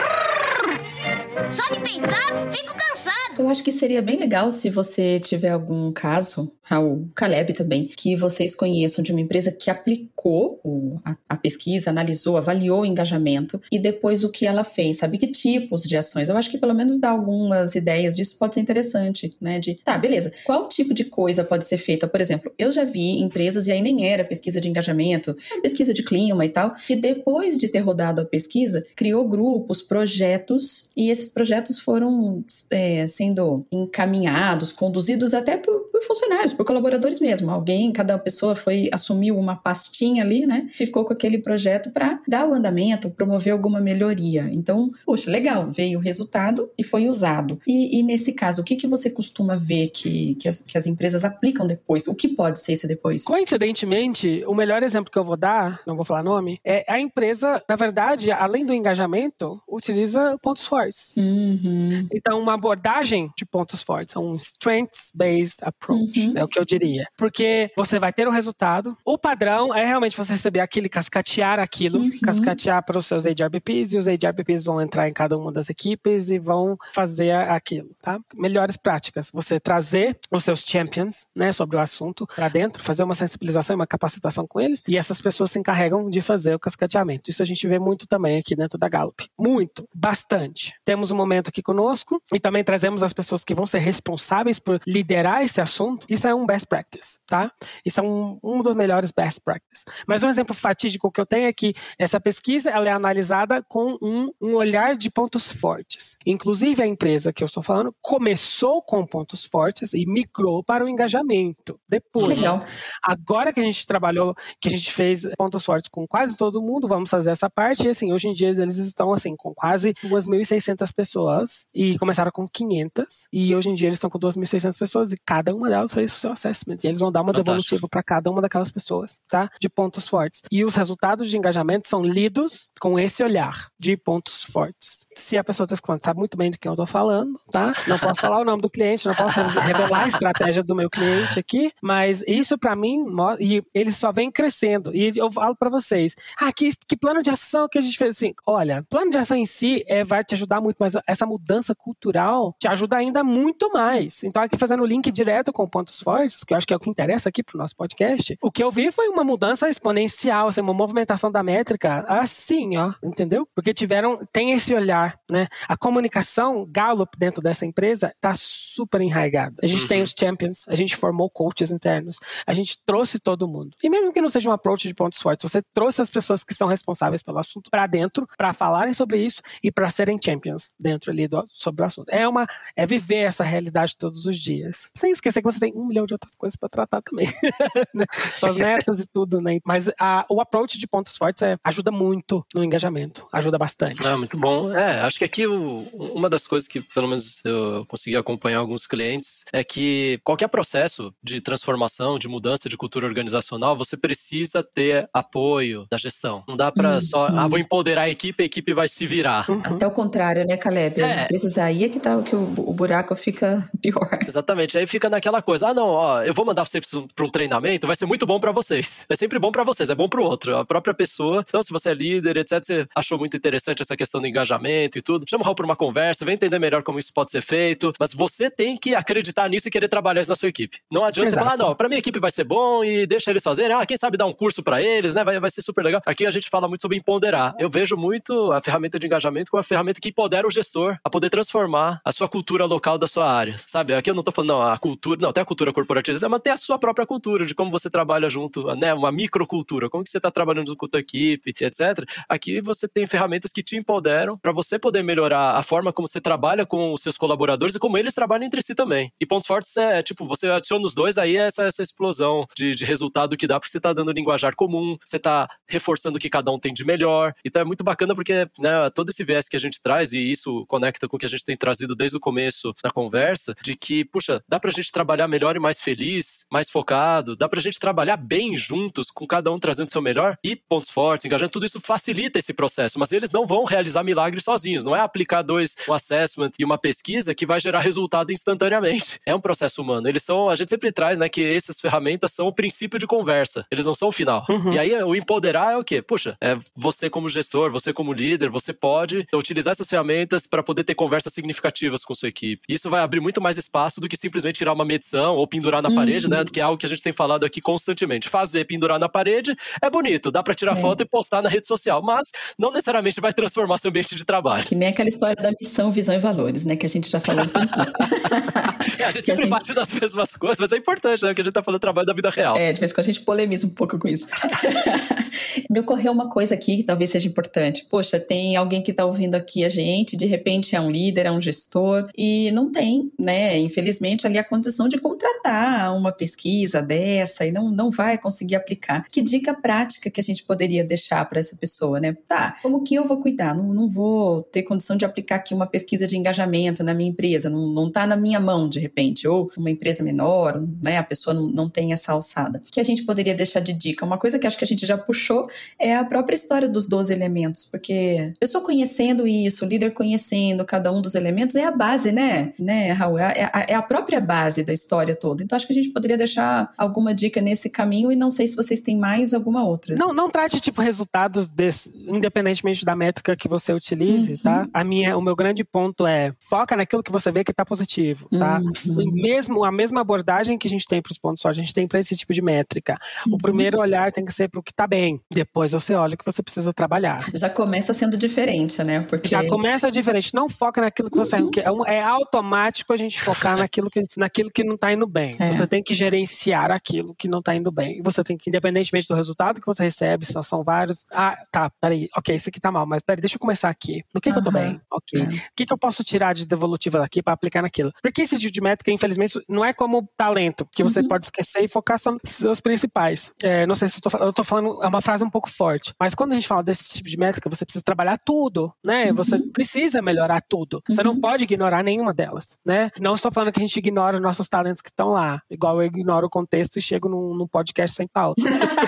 Só de pensar, fico cansado. Eu acho que seria bem legal se você tiver algum caso, o Caleb também, que vocês conheçam de uma empresa que aplicou o, a, a pesquisa, analisou, avaliou o engajamento e depois o que ela fez, sabe? Que tipos de ações? Eu acho que pelo menos dar algumas ideias disso pode ser interessante, né? De, tá, beleza, qual tipo de coisa pode ser feita? Por exemplo, eu já vi empresas, e aí nem era pesquisa de engajamento, pesquisa de clima e tal, que depois de ter rodado a pesquisa, criou grupos, projetos, e esses projetos foram é, sendo encaminhados, conduzidos até por, por funcionários, por colaboradores mesmo. Alguém, cada pessoa foi, assumiu uma pastinha ali, né? Ficou com aquele projeto para dar o andamento, promover alguma melhoria. Então, poxa, legal, veio o resultado e foi usado. E, e nesse caso, o que, que você costuma ver que, que, as, que as empresas aplicam depois? O que pode ser esse depois? Coincidentemente, o melhor exemplo que eu vou dar, não vou falar nome, é a empresa, na verdade, além do engajamento, utiliza pontos fortes. Uhum. Então, uma abordagem de pontos fortes, é um strengths-based approach, uhum. é o que eu diria. Porque você vai ter o resultado. O padrão é realmente você receber aquele, cascatear aquilo, uhum. cascatear para os seus H R B Ps, e os H R B Ps vão entrar em cada uma das equipes e vão fazer aquilo, tá? Melhores práticas. Você trazer os seus champions, né, sobre o assunto para dentro, fazer uma sensibilização e uma capacitação com eles, e essas pessoas se encarregam de fazer o cascateamento. Isso a gente vê muito também aqui dentro da Gallup. Muito, bastante. Temos um momento aqui conosco e também trazemos as pessoas que vão ser responsáveis por liderar esse assunto. Isso é um best practice, tá? Isso é um, um dos melhores best practices. Mas um exemplo fatídico que eu tenho é que essa pesquisa ela é analisada com um, um olhar de pontos fortes. Inclusive, a empresa que eu estou falando começou com pontos fortes e migrou para o engajamento. Depois, legal. Agora que a gente trabalhou, que a gente fez pontos fortes com quase todo mundo, vamos fazer essa parte. E assim, hoje em dia eles estão assim, com quase duas mil e seiscentas pessoas e começaram com quinhentas. E hoje em dia eles estão com duas mil e seiscentas pessoas e cada uma delas fez seu assessment. E eles vão dar uma Fantástico. devolutiva para cada uma daquelas pessoas, tá? De pontos fortes. E os resultados de engajamento são lidos com esse olhar de pontos fortes. Se a pessoa está escutando, sabe muito bem de quem eu tô falando, tá? Não posso falar o nome do cliente, não posso revelar a estratégia do meu cliente aqui, mas isso para mim, e eles só vem crescendo. E eu falo para vocês, ah, que, que plano de ação que a gente fez? Assim, olha, plano de ação em si é, vai te ajudar muito, mas essa mudança cultural te ajuda ainda muito mais. Então, aqui fazendo o link direto com pontos fortes, que eu acho que é o que interessa aqui pro nosso podcast, o que eu vi foi uma mudança exponencial, assim, uma movimentação da métrica assim, ó, entendeu? Porque tiveram, tem esse olhar, né? A comunicação Gallup dentro dessa empresa tá super enraigada. A gente uhum. tem os champions, a gente formou coaches internos, a gente trouxe todo mundo. E mesmo que não seja um approach de pontos fortes, você trouxe as pessoas que são responsáveis pelo assunto para dentro, para falarem sobre isso e para serem champions dentro ali do, sobre o assunto. É uma, é viver essa realidade todos os dias. Sem esquecer que você tem um milhão de outras coisas para tratar também. Né? Suas metas e tudo, né? Mas a, o approach de pontos fortes é, ajuda muito no engajamento. Ajuda bastante. Ah, muito bom. É, acho que aqui o, uma das coisas que pelo menos eu consegui acompanhar alguns clientes é que qualquer processo de transformação, de mudança de cultura organizacional, você precisa ter apoio da gestão. Não dá para hum, só, hum. ah, vou empoderar a equipe, a equipe vai se virar. Uhum. Até o contrário, né, Caleb? Às É. vezes aí é que, tá, que o, o buraco fica pior. Exatamente. Aí fica naquela coisa, ah, não, ó, eu vou mandar vocês para um treinamento, vai ser muito bom para vocês. É sempre bom para vocês, é bom para o outro. A própria pessoa, então se você é líder, etcétera, você achou muito interessante essa questão do engajamento e tudo, chama o Raul para uma conversa, vem entender melhor como isso pode ser feito, mas você tem que acreditar nisso e querer trabalhar isso na sua equipe. Não adianta Exato. Você falar, ah, não, para minha equipe vai ser bom e deixa eles fazerem, ah, quem sabe dar um curso para eles, né, vai, vai ser super legal. Aqui a gente fala muito sobre empoderar. Eu vejo muito a ferramenta de engajamento como uma ferramenta que empodera o gestor a poder transformar a sua cultura local da sua área, sabe? Aqui eu não tô falando, não, a cultura, não, tem a cultura corporativa, mas tem a sua própria cultura, de como você trabalha junto, né, uma microcultura, como que você tá trabalhando junto com a tua equipe, etcétera. Aqui você tem ferramentas que te empoderam para você poder melhorar a forma como você trabalha com os seus colaboradores e como eles trabalham entre si também. E pontos fortes é, tipo, você adiciona os dois, aí é essa, essa explosão de, de resultado que dá, porque você tá dando linguajar comum, você tá reforçando o que cada um tem de melhor. Então é muito bacana porque, né, todo esse viés que a gente traz, e isso conecta com o que a gente tem trazido desde o começo da conversa, de que, puxa, dá pra gente trabalhar melhor e mais feliz, mais focado, dá pra gente trabalhar bem juntos, com cada um trazendo o seu melhor, e pontos fortes, engajamento, tudo isso facilita esse processo, mas eles não vão realizar milagres sozinhos, não é aplicar dois, um assessment e uma pesquisa que vai gerar resultado instantaneamente. É um processo humano. Eles são, a gente sempre traz, né, que essas ferramentas são o princípio de conversa, eles não são o final. Uhum. E aí o empoderar é o quê? Puxa, é você como gestor, você como líder, você pode utilizar essas ferramentas para poder ter conversas significativas com sua equipe. Isso vai abrir muito mais espaço do que simplesmente tirar uma medição ou pendurar na uhum. parede, né, que é algo que a gente tem falado aqui constantemente. Fazer, pendurar na parede é bonito, dá para tirar é. foto e postar na rede social, mas não necessariamente vai transformar seu ambiente de trabalho. Que nem aquela história da missão, visão e valores, né, que a gente já falou um pouco. É, a gente sempre a gente... bate nas mesmas coisas, mas é importante, né, porque a gente tá falando do trabalho da vida real. É, de vez em quando a gente polemiza um pouco com isso. Me ocorreu uma coisa aqui que talvez seja importante. Poxa, tem alguém que tá ouvindo aqui a gente, de repente é um líder, é um gestor, e não tem, né, infelizmente, ali a condição de contratar uma pesquisa dessa e não, não vai conseguir aplicar. Que dica prática que a gente poderia deixar para essa pessoa, né? Tá, como que eu vou cuidar? Não, não vou ter condição de aplicar aqui uma pesquisa de engajamento na minha empresa, não, não tá na minha mão, de repente, ou uma empresa menor, né, a pessoa não, não tem essa alçada. O que a gente poderia deixar de dica? Uma coisa que acho que a gente já puxou é a própria história dos doze elementos, porque a pessoa conhecendo isso, o líder conhecendo cada um dos elementos, é a base, né, né, Raul? É a, é a própria base da história toda. Então, acho que a gente poderia deixar alguma dica nesse caminho e não sei se vocês têm mais alguma outra. Não, não trate, tipo, resultados desse, independentemente da métrica que você utilize, uhum. tá? A minha, o meu grande ponto é, foca naquilo que você vê que tá positivo, tá? Uhum. Mesmo, a mesma abordagem que a gente tem para os pontos fortes, a gente tem para esse tipo de métrica. Uhum. O primeiro olhar tem que ser para o que tá bem. Depois você olha o que você precisa trabalhar. Já começa sendo diferente, né? Porque... Já começa diferente. Não foca naquilo que você... Uhum. É, um, é automático a gente focar naquilo que, naquilo que não tá indo bem. É. Você tem que gerenciar aquilo que não tá indo bem. E você tem que, independentemente do resultado que você recebe, são, são vários... Ah, tá, peraí. Ok, esse aqui tá mal, mas peraí, deixa eu começar aqui. No que, uhum. que eu tô bem? Ok. É. O que, que eu posso tirar de devolutiva daqui para aplicar naquilo? Porque esse tipo de métrica, infelizmente, não é como talento, que você uhum. pode esquecer e focar só nos seus principais. É, não sei se eu tô, eu tô falando, é uma frase um pouco forte, mas quando a gente fala desse tipo de métrica, você precisa trabalhar tudo, né? Uhum. Você precisa melhorar tudo. Você uhum. não pode ignorar nenhuma delas, né? Não estou falando que a gente ignora os nossos talentos que estão lá. Igual eu ignoro o contexto e chego num, num podcast sem pauta.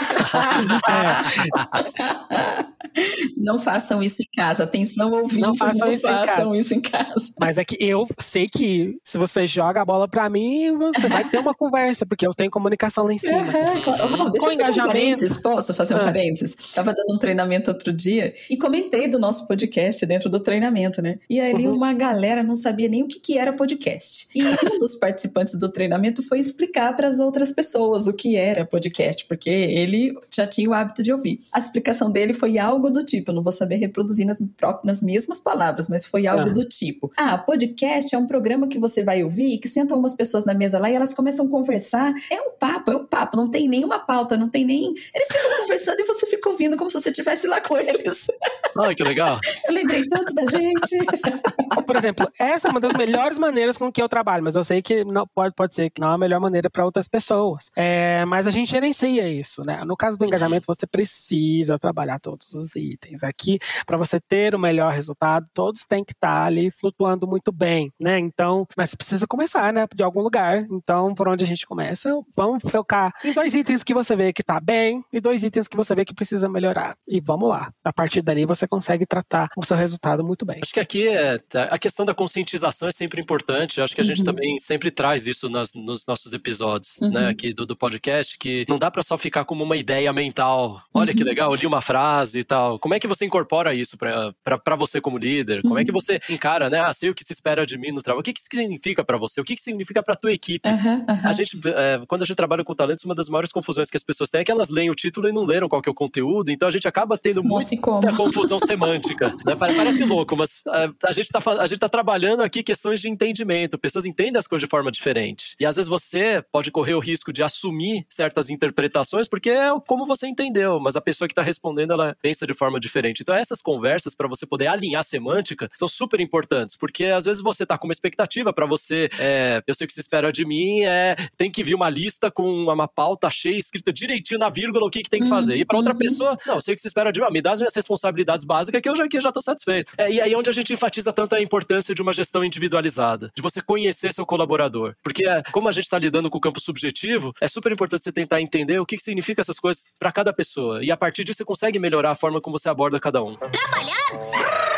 é. Não façam isso em casa. Atenção, ouvintes, não façam, não isso, façam em isso em casa. Mas é que eu sei que se você joga a bola pra mim, você vai ter uma conversa, porque eu tenho comunicação lá em cima. Uhum, claro. Oh, deixa Com eu fazer um parênteses. Posso fazer um ah. parênteses? Tava dando um treinamento outro dia e comentei do nosso podcast dentro do treinamento, né? E aí uhum. uma galera não sabia nem o que, que era podcast. E um dos participantes do treinamento foi explicar para as outras pessoas o que era podcast, porque ele já tinha o hábito de ouvir. A explicação dele foi algo do tipo, eu não vou saber reproduzir nas, nas mesmas palavras, mas foi algo ah. do tipo, ah, podcast é um programa que você vai ouvir e que sentam umas pessoas na mesa lá e elas começam a conversar, é um papo, é um papo, não tem nenhuma pauta, não tem nem... Eles ficam conversando e você fica ouvindo como se você estivesse lá com eles. Ai, que legal. Eu lembrei tanto da gente. Por exemplo, essa é uma das melhores maneiras com que eu trabalho, mas eu sei que não, pode, pode ser que não é a melhor maneira para outras pessoas. É, mas a gente gerencia isso, né? No caso do engajamento, você precisa trabalhar todos os itens. Aqui, para você ter o melhor resultado, todos têm que estar ali flutuando muito bem, né? Então, mas precisa começar, né? De algum lugar. Então, por onde a gente começa? Vamos focar em dois itens que você vê que tá bem e dois itens que você vê que precisa melhorar. E vamos lá. A partir dali, você consegue tratar o seu resultado muito bem. Acho que aqui é, a questão da conscientização é sempre importante. Acho que a gente uhum. também sempre traz isso nas, nos nossos episódios, uhum. né? Aqui do, do podcast, que não dá pra só ficar como uma ideia mental. Olha uhum. que legal, eu li uma frase e tal. Como é que você incorpora isso pra, pra, pra você como líder? Como uhum. é que você encara, né? Ah, sei o que se espera de mim no trabalho. O que que isso significa pra você? O que que significa pra tua equipe? Uhum, uhum. A gente, é, quando a gente trabalha com talentos, uma das maiores confusões que as pessoas têm é que elas leem o título e não leram qual que é o conteúdo, então a gente acaba tendo Nossa, muita confusão semântica, né? Parece louco, mas é, a, gente tá, a gente tá trabalhando aqui questões de entendimento, pessoas entendem as coisas de forma diferente, e às vezes você pode correr o risco de assumir certas interpretações, porque é como você entendeu, mas a pessoa que tá respondendo, ela pensa de forma diferente. Então essas conversas, para você poder alinhar a semântica, são super importantes, porque às vezes você tá com uma expectativa para você, é, eu sei o que se espera de mim, é, tem que vir uma lista com uma pauta cheia, escrita direitinho na vírgula, o que que tem que fazer. E para outra pessoa, não, eu sei o que se espera de mim, me dá as minhas responsabilidades básicas que eu já, que eu já tô satisfeito. É, e aí é onde a gente enfatiza tanto a importância de uma gestão individualizada, de você conhecer seu colaborador. Porque é, como a gente tá lidando com o campo subjetivo, é super importante você tentar entender o que que significa essas coisas para cada pessoa. E a partir disso você consegue melhorar a forma como você aborda cada um. Trabalhar?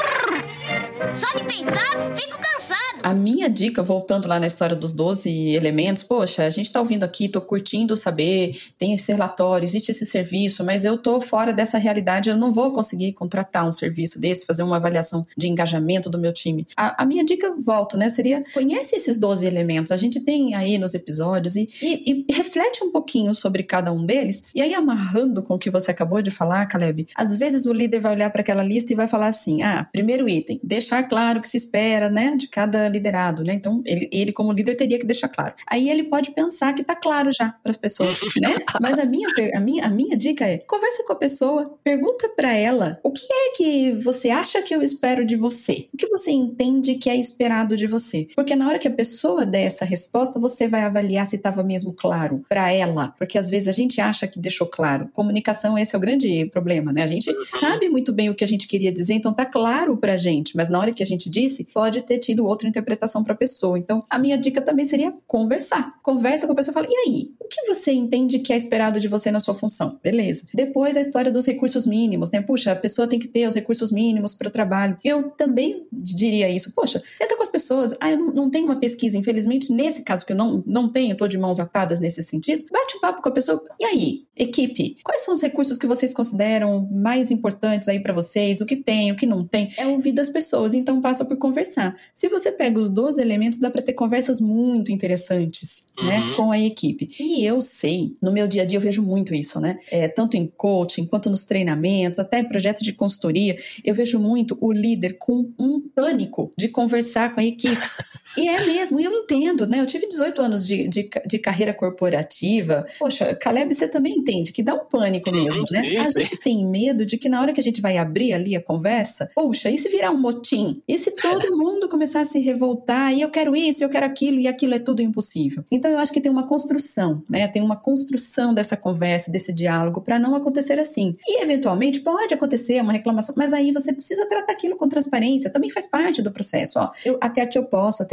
Só de pensar, fico cansado. A minha dica, voltando lá na história dos doze elementos, poxa, a gente tá ouvindo aqui, tô curtindo saber, tem esse relatório, existe esse serviço, mas eu tô fora dessa realidade, eu não vou conseguir contratar um serviço desse, fazer uma avaliação de engajamento do meu time. A, a minha dica, volto, né, seria, conhece esses doze elementos, a gente tem aí nos episódios e, e, e reflete um pouquinho sobre cada um deles, e aí amarrando com o que você acabou de falar, Caleb, às vezes o líder vai olhar para aquela lista e vai falar assim, ah, primeiro item, deixar claro o que se espera, né, de cada liderado, né? Então, ele, ele como líder teria que deixar claro. Aí ele pode pensar que tá claro já para as pessoas, né? Mas a minha, a, minha, a minha dica é, conversa com a pessoa, pergunta para ela, o que é que você acha que eu espero de você? O que você entende que é esperado de você? Porque na hora que a pessoa der essa resposta, você vai avaliar se estava mesmo claro para ela, porque às vezes a gente acha que deixou claro. Comunicação, esse é o grande problema, né? A gente sabe muito bem o que a gente queria dizer, então tá claro pra gente, mas na hora que a gente disse, pode ter tido outra interpretação para a pessoa. Então, a minha dica também seria conversar. Conversa com a pessoa e fala, e aí? O que você entende que é esperado de você na sua função? Beleza. Depois, a história dos recursos mínimos, né? Puxa, a pessoa tem que ter os recursos mínimos para o trabalho. Eu também diria isso. Poxa, senta com as pessoas. Ah, eu não, não tenho uma pesquisa, infelizmente, nesse caso que eu não, não tenho, estou de mãos atadas nesse sentido. Bate um papo com a pessoa. E aí, equipe? Quais são os recursos que vocês consideram mais importantes aí para vocês? O que tem, o que não tem? É ouvir das pessoas, então passa por conversar. Se você pega os doze elementos, dá para ter conversas muito interessantes, uhum. né, com a equipe. E eu sei, no meu dia a dia eu vejo muito isso, né? É, tanto em coaching, quanto nos treinamentos, até em projetos de consultoria, eu vejo muito o líder com um pânico de conversar com a equipe. E é mesmo, e eu entendo, né? Eu tive dezoito anos de, de, de carreira corporativa. Poxa, Caleb, você também entende que dá um pânico mesmo, sim, né? Sim, a sim. gente tem medo de que na hora que a gente vai abrir ali a conversa, poxa, e se virar um motim? E se todo mundo começar a se revoltar, e eu quero isso, eu quero aquilo, e aquilo é tudo impossível? Então eu acho que tem uma construção, né? Tem uma construção dessa conversa, desse diálogo, para não acontecer assim. E eventualmente pode acontecer uma reclamação, mas aí você precisa tratar aquilo com transparência, também faz parte do processo. Ó, eu, até aqui eu posso, até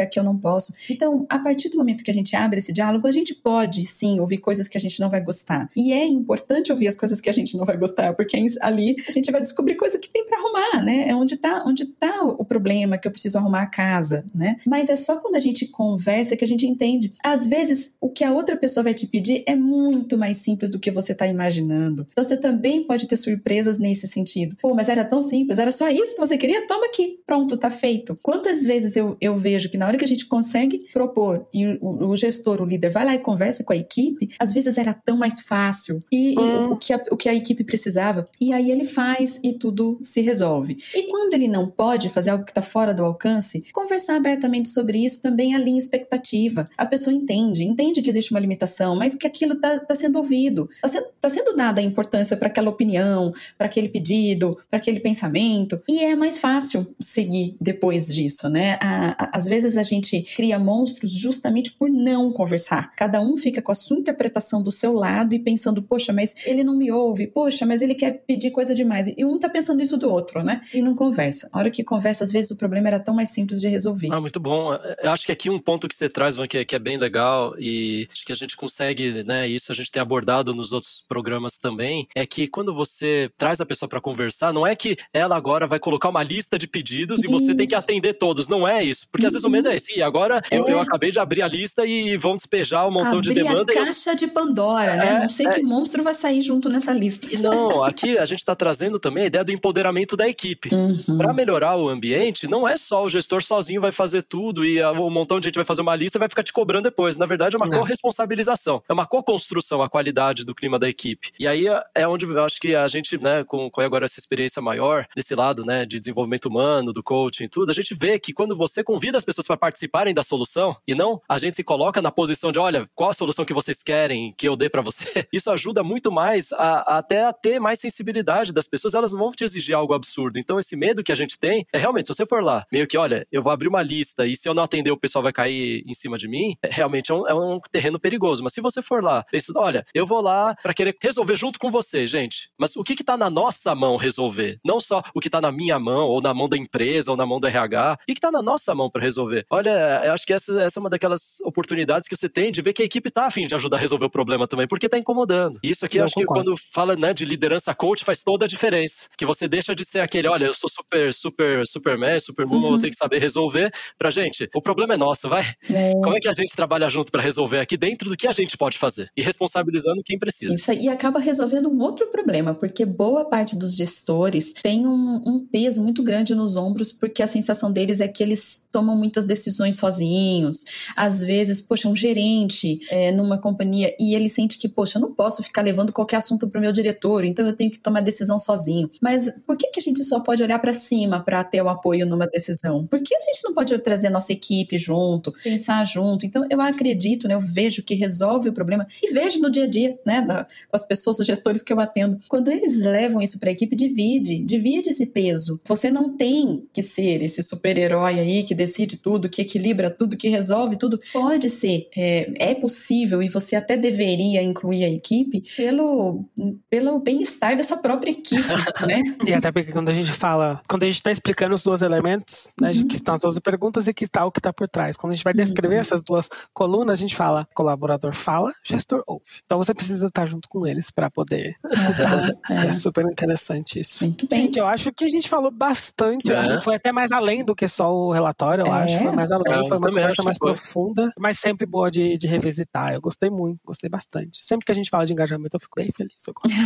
aqui eu não posso. Então, a partir do momento que a gente abre esse diálogo, a gente pode, sim, ouvir coisas que a gente não vai gostar. E é importante ouvir as coisas que a gente não vai gostar, porque ali a gente vai descobrir coisa que tem para arrumar, né? É onde tá, onde tá o problema, que eu preciso arrumar a casa, né? Mas é só quando a gente conversa que a gente entende. Às vezes, o que a outra pessoa vai te pedir é muito mais simples do que você tá imaginando. Então, você também pode ter surpresas nesse sentido. Pô, mas era tão simples, era só isso que você queria? Toma aqui, pronto, tá feito. Quantas vezes eu, eu vejo que na hora que a gente consegue propor e o, o gestor, o líder, vai lá e conversa com a equipe, às vezes era tão mais fácil e, hum. e o, que a, o que a equipe precisava. E aí ele faz e tudo se resolve. E quando ele não pode fazer algo que está fora do alcance, conversar abertamente sobre isso também alinha expectativa. A pessoa entende, entende que existe uma limitação, mas que aquilo está tá sendo ouvido, está sendo, tá sendo dada a importância para aquela opinião, para aquele pedido, para aquele pensamento, e é mais fácil seguir depois disso, né? A, a, às vezes a gente cria monstros justamente por não conversar. Cada um fica com a sua interpretação do seu lado e pensando, poxa, mas ele não me ouve, poxa, mas ele quer pedir coisa demais. E um tá pensando isso do outro, né? E não conversa. A hora que conversa, às vezes o problema era tão mais simples de resolver. Ah, muito bom. Eu acho que aqui um ponto que você traz, Van, que, é, que é bem legal e acho que a gente consegue, né, isso a gente tem abordado nos outros programas também, é que quando você traz a pessoa para conversar, não é que ela agora vai colocar uma lista de pedidos e você isso. tem que atender todos. Não é isso. Porque às vezes o medo é esse. E agora é. eu, eu acabei de abrir a lista e vão despejar um montão abrir de demanda. Abrir a caixa eu... de Pandora, né? É, não sei é... que monstro vai sair junto nessa lista. E não, aqui a gente está trazendo também a ideia do empoderamento da equipe. Uhum. Para melhorar o ambiente, não é só o gestor sozinho vai fazer tudo e um montão de gente vai fazer uma lista e vai ficar te cobrando depois. Na verdade, é uma corresponsabilização. É uma co-construção, a qualidade do clima da equipe. E aí é onde eu acho que a gente, né, com, com agora essa experiência maior, desse lado, né, de desenvolvimento humano, do coaching e tudo, a gente vê que quando você convida as pessoas para participarem da solução e não a gente se coloca na posição de, olha, qual a solução que vocês querem que eu dê para você, isso ajuda muito mais a, a, até a ter mais sensibilidade das pessoas, elas não vão te exigir algo absurdo. Então esse medo que a gente tem é realmente, se você for lá, meio que, olha, eu vou abrir uma lista e se eu não atender o pessoal vai cair em cima de mim, é, realmente é um, é um terreno perigoso. Mas se você for lá, pensando, olha, eu vou lá para querer resolver junto com você, gente, mas o que que tá na nossa mão resolver? Não só o que tá na minha mão, ou na mão da empresa, ou na mão do R H, o que que tá na nossa mão para resolver? Olha, eu acho que essa, essa é uma daquelas oportunidades que você tem de ver que a equipe tá a fim de ajudar a resolver o problema também, porque tá incomodando. E isso aqui, eu acho concordo. que quando fala, né, de liderança coach, faz toda a diferença. Que você deixa de ser aquele, olha, eu sou super, super, superman, superwoman, uhum. vou ter que saber resolver. Pra gente, o problema é nosso, vai? É. Como é que a gente trabalha junto pra resolver aqui dentro do que a gente pode fazer? E responsabilizando quem precisa. Isso aí, e acaba resolvendo um outro problema, porque boa parte dos gestores tem um, um peso muito grande nos ombros, porque a sensação deles é que eles tomam muitas decisões sozinhos. Às vezes, poxa, um gerente é, numa companhia e ele sente que, poxa, eu não posso ficar levando qualquer assunto pro meu diretor, então eu tenho que tomar decisão sozinho. Mas por que que a gente só pode olhar para cima para ter o apoio numa decisão? Por que a gente não pode trazer a nossa equipe junto, pensar junto? Então, eu acredito, né, eu vejo que resolve o problema e vejo no dia a dia, né, da, com as pessoas, os gestores que eu atendo. Quando eles levam isso para a equipe, divide, divide esse peso. Você não tem que ser esse super-herói aí que decide tudo, que equilibra tudo, que resolve tudo. Pode ser, é, é possível e você até deveria incluir a equipe pelo, pelo bem-estar dessa própria equipe, né? E até porque quando a gente fala, quando a gente está explicando os dois elementos, né, uhum. que estão as duas perguntas e que está o que está por trás. Quando a gente vai descrever uhum. essas duas colunas, a gente fala, colaborador fala, gestor ouve. Então você precisa estar junto com eles para poder escutar. É. é super interessante isso. Muito bem. Gente, eu acho que a gente falou bastante. É. A gente foi até mais além do que só o relatório, eu é. acho. Foi mais além, é, foi uma conversa mais foi. profunda, mas sempre boa de, de revisitar. Eu gostei muito, gostei bastante. Sempre que a gente fala de engajamento, eu fico bem feliz. Eu gosto.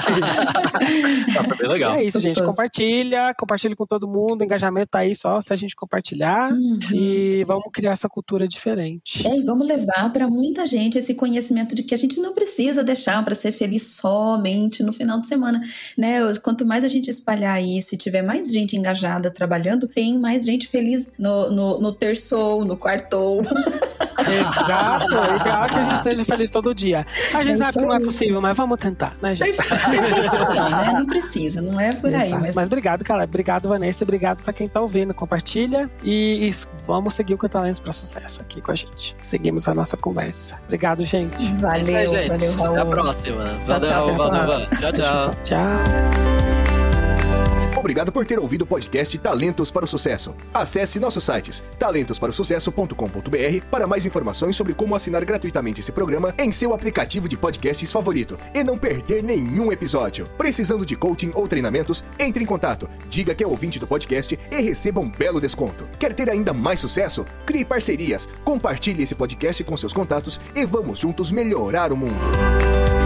Tá bem legal. É isso, gente. Compartilha, compartilha com todo mundo. Engajamento tá aí só se a gente compartilhar. Uhum. E vamos criar essa cultura diferente. É, e vamos levar para muita gente esse conhecimento de que a gente não precisa deixar para ser feliz somente no final de semana, né? Quanto mais a gente espalhar isso e tiver mais gente engajada trabalhando, tem mais gente feliz no, no, no terçou, no quartou. Exato. O ideal é que a gente esteja feliz todo dia. A gente é sabe que não é possível, mas vamos tentar, né, gente? Não, né? Não precisa, não é por aí. Mas... mas obrigado, cara. Obrigado, Vanessa. Obrigado pra quem tá ouvindo. Compartilha e isso, vamos seguir o Cantalentos pra Sucesso aqui com a gente. Seguimos a nossa conversa. Obrigado, gente. Valeu, aí, gente. Valeu, Raul. Até a próxima. Tchau, valeu, tchau, pessoal. Valeu, tchau, tchau. Tchau. Obrigado por ter ouvido o podcast Talentos para o Sucesso. Acesse nossos sites talentos para o sucesso ponto com ponto b r para mais informações sobre como assinar gratuitamente esse programa em seu aplicativo de podcasts favorito e não perder nenhum episódio. Precisando de coaching ou treinamentos, entre em contato, diga que é ouvinte do podcast e receba um belo desconto. Quer ter ainda mais sucesso? Crie parcerias, compartilhe esse podcast com seus contatos e vamos juntos melhorar o mundo.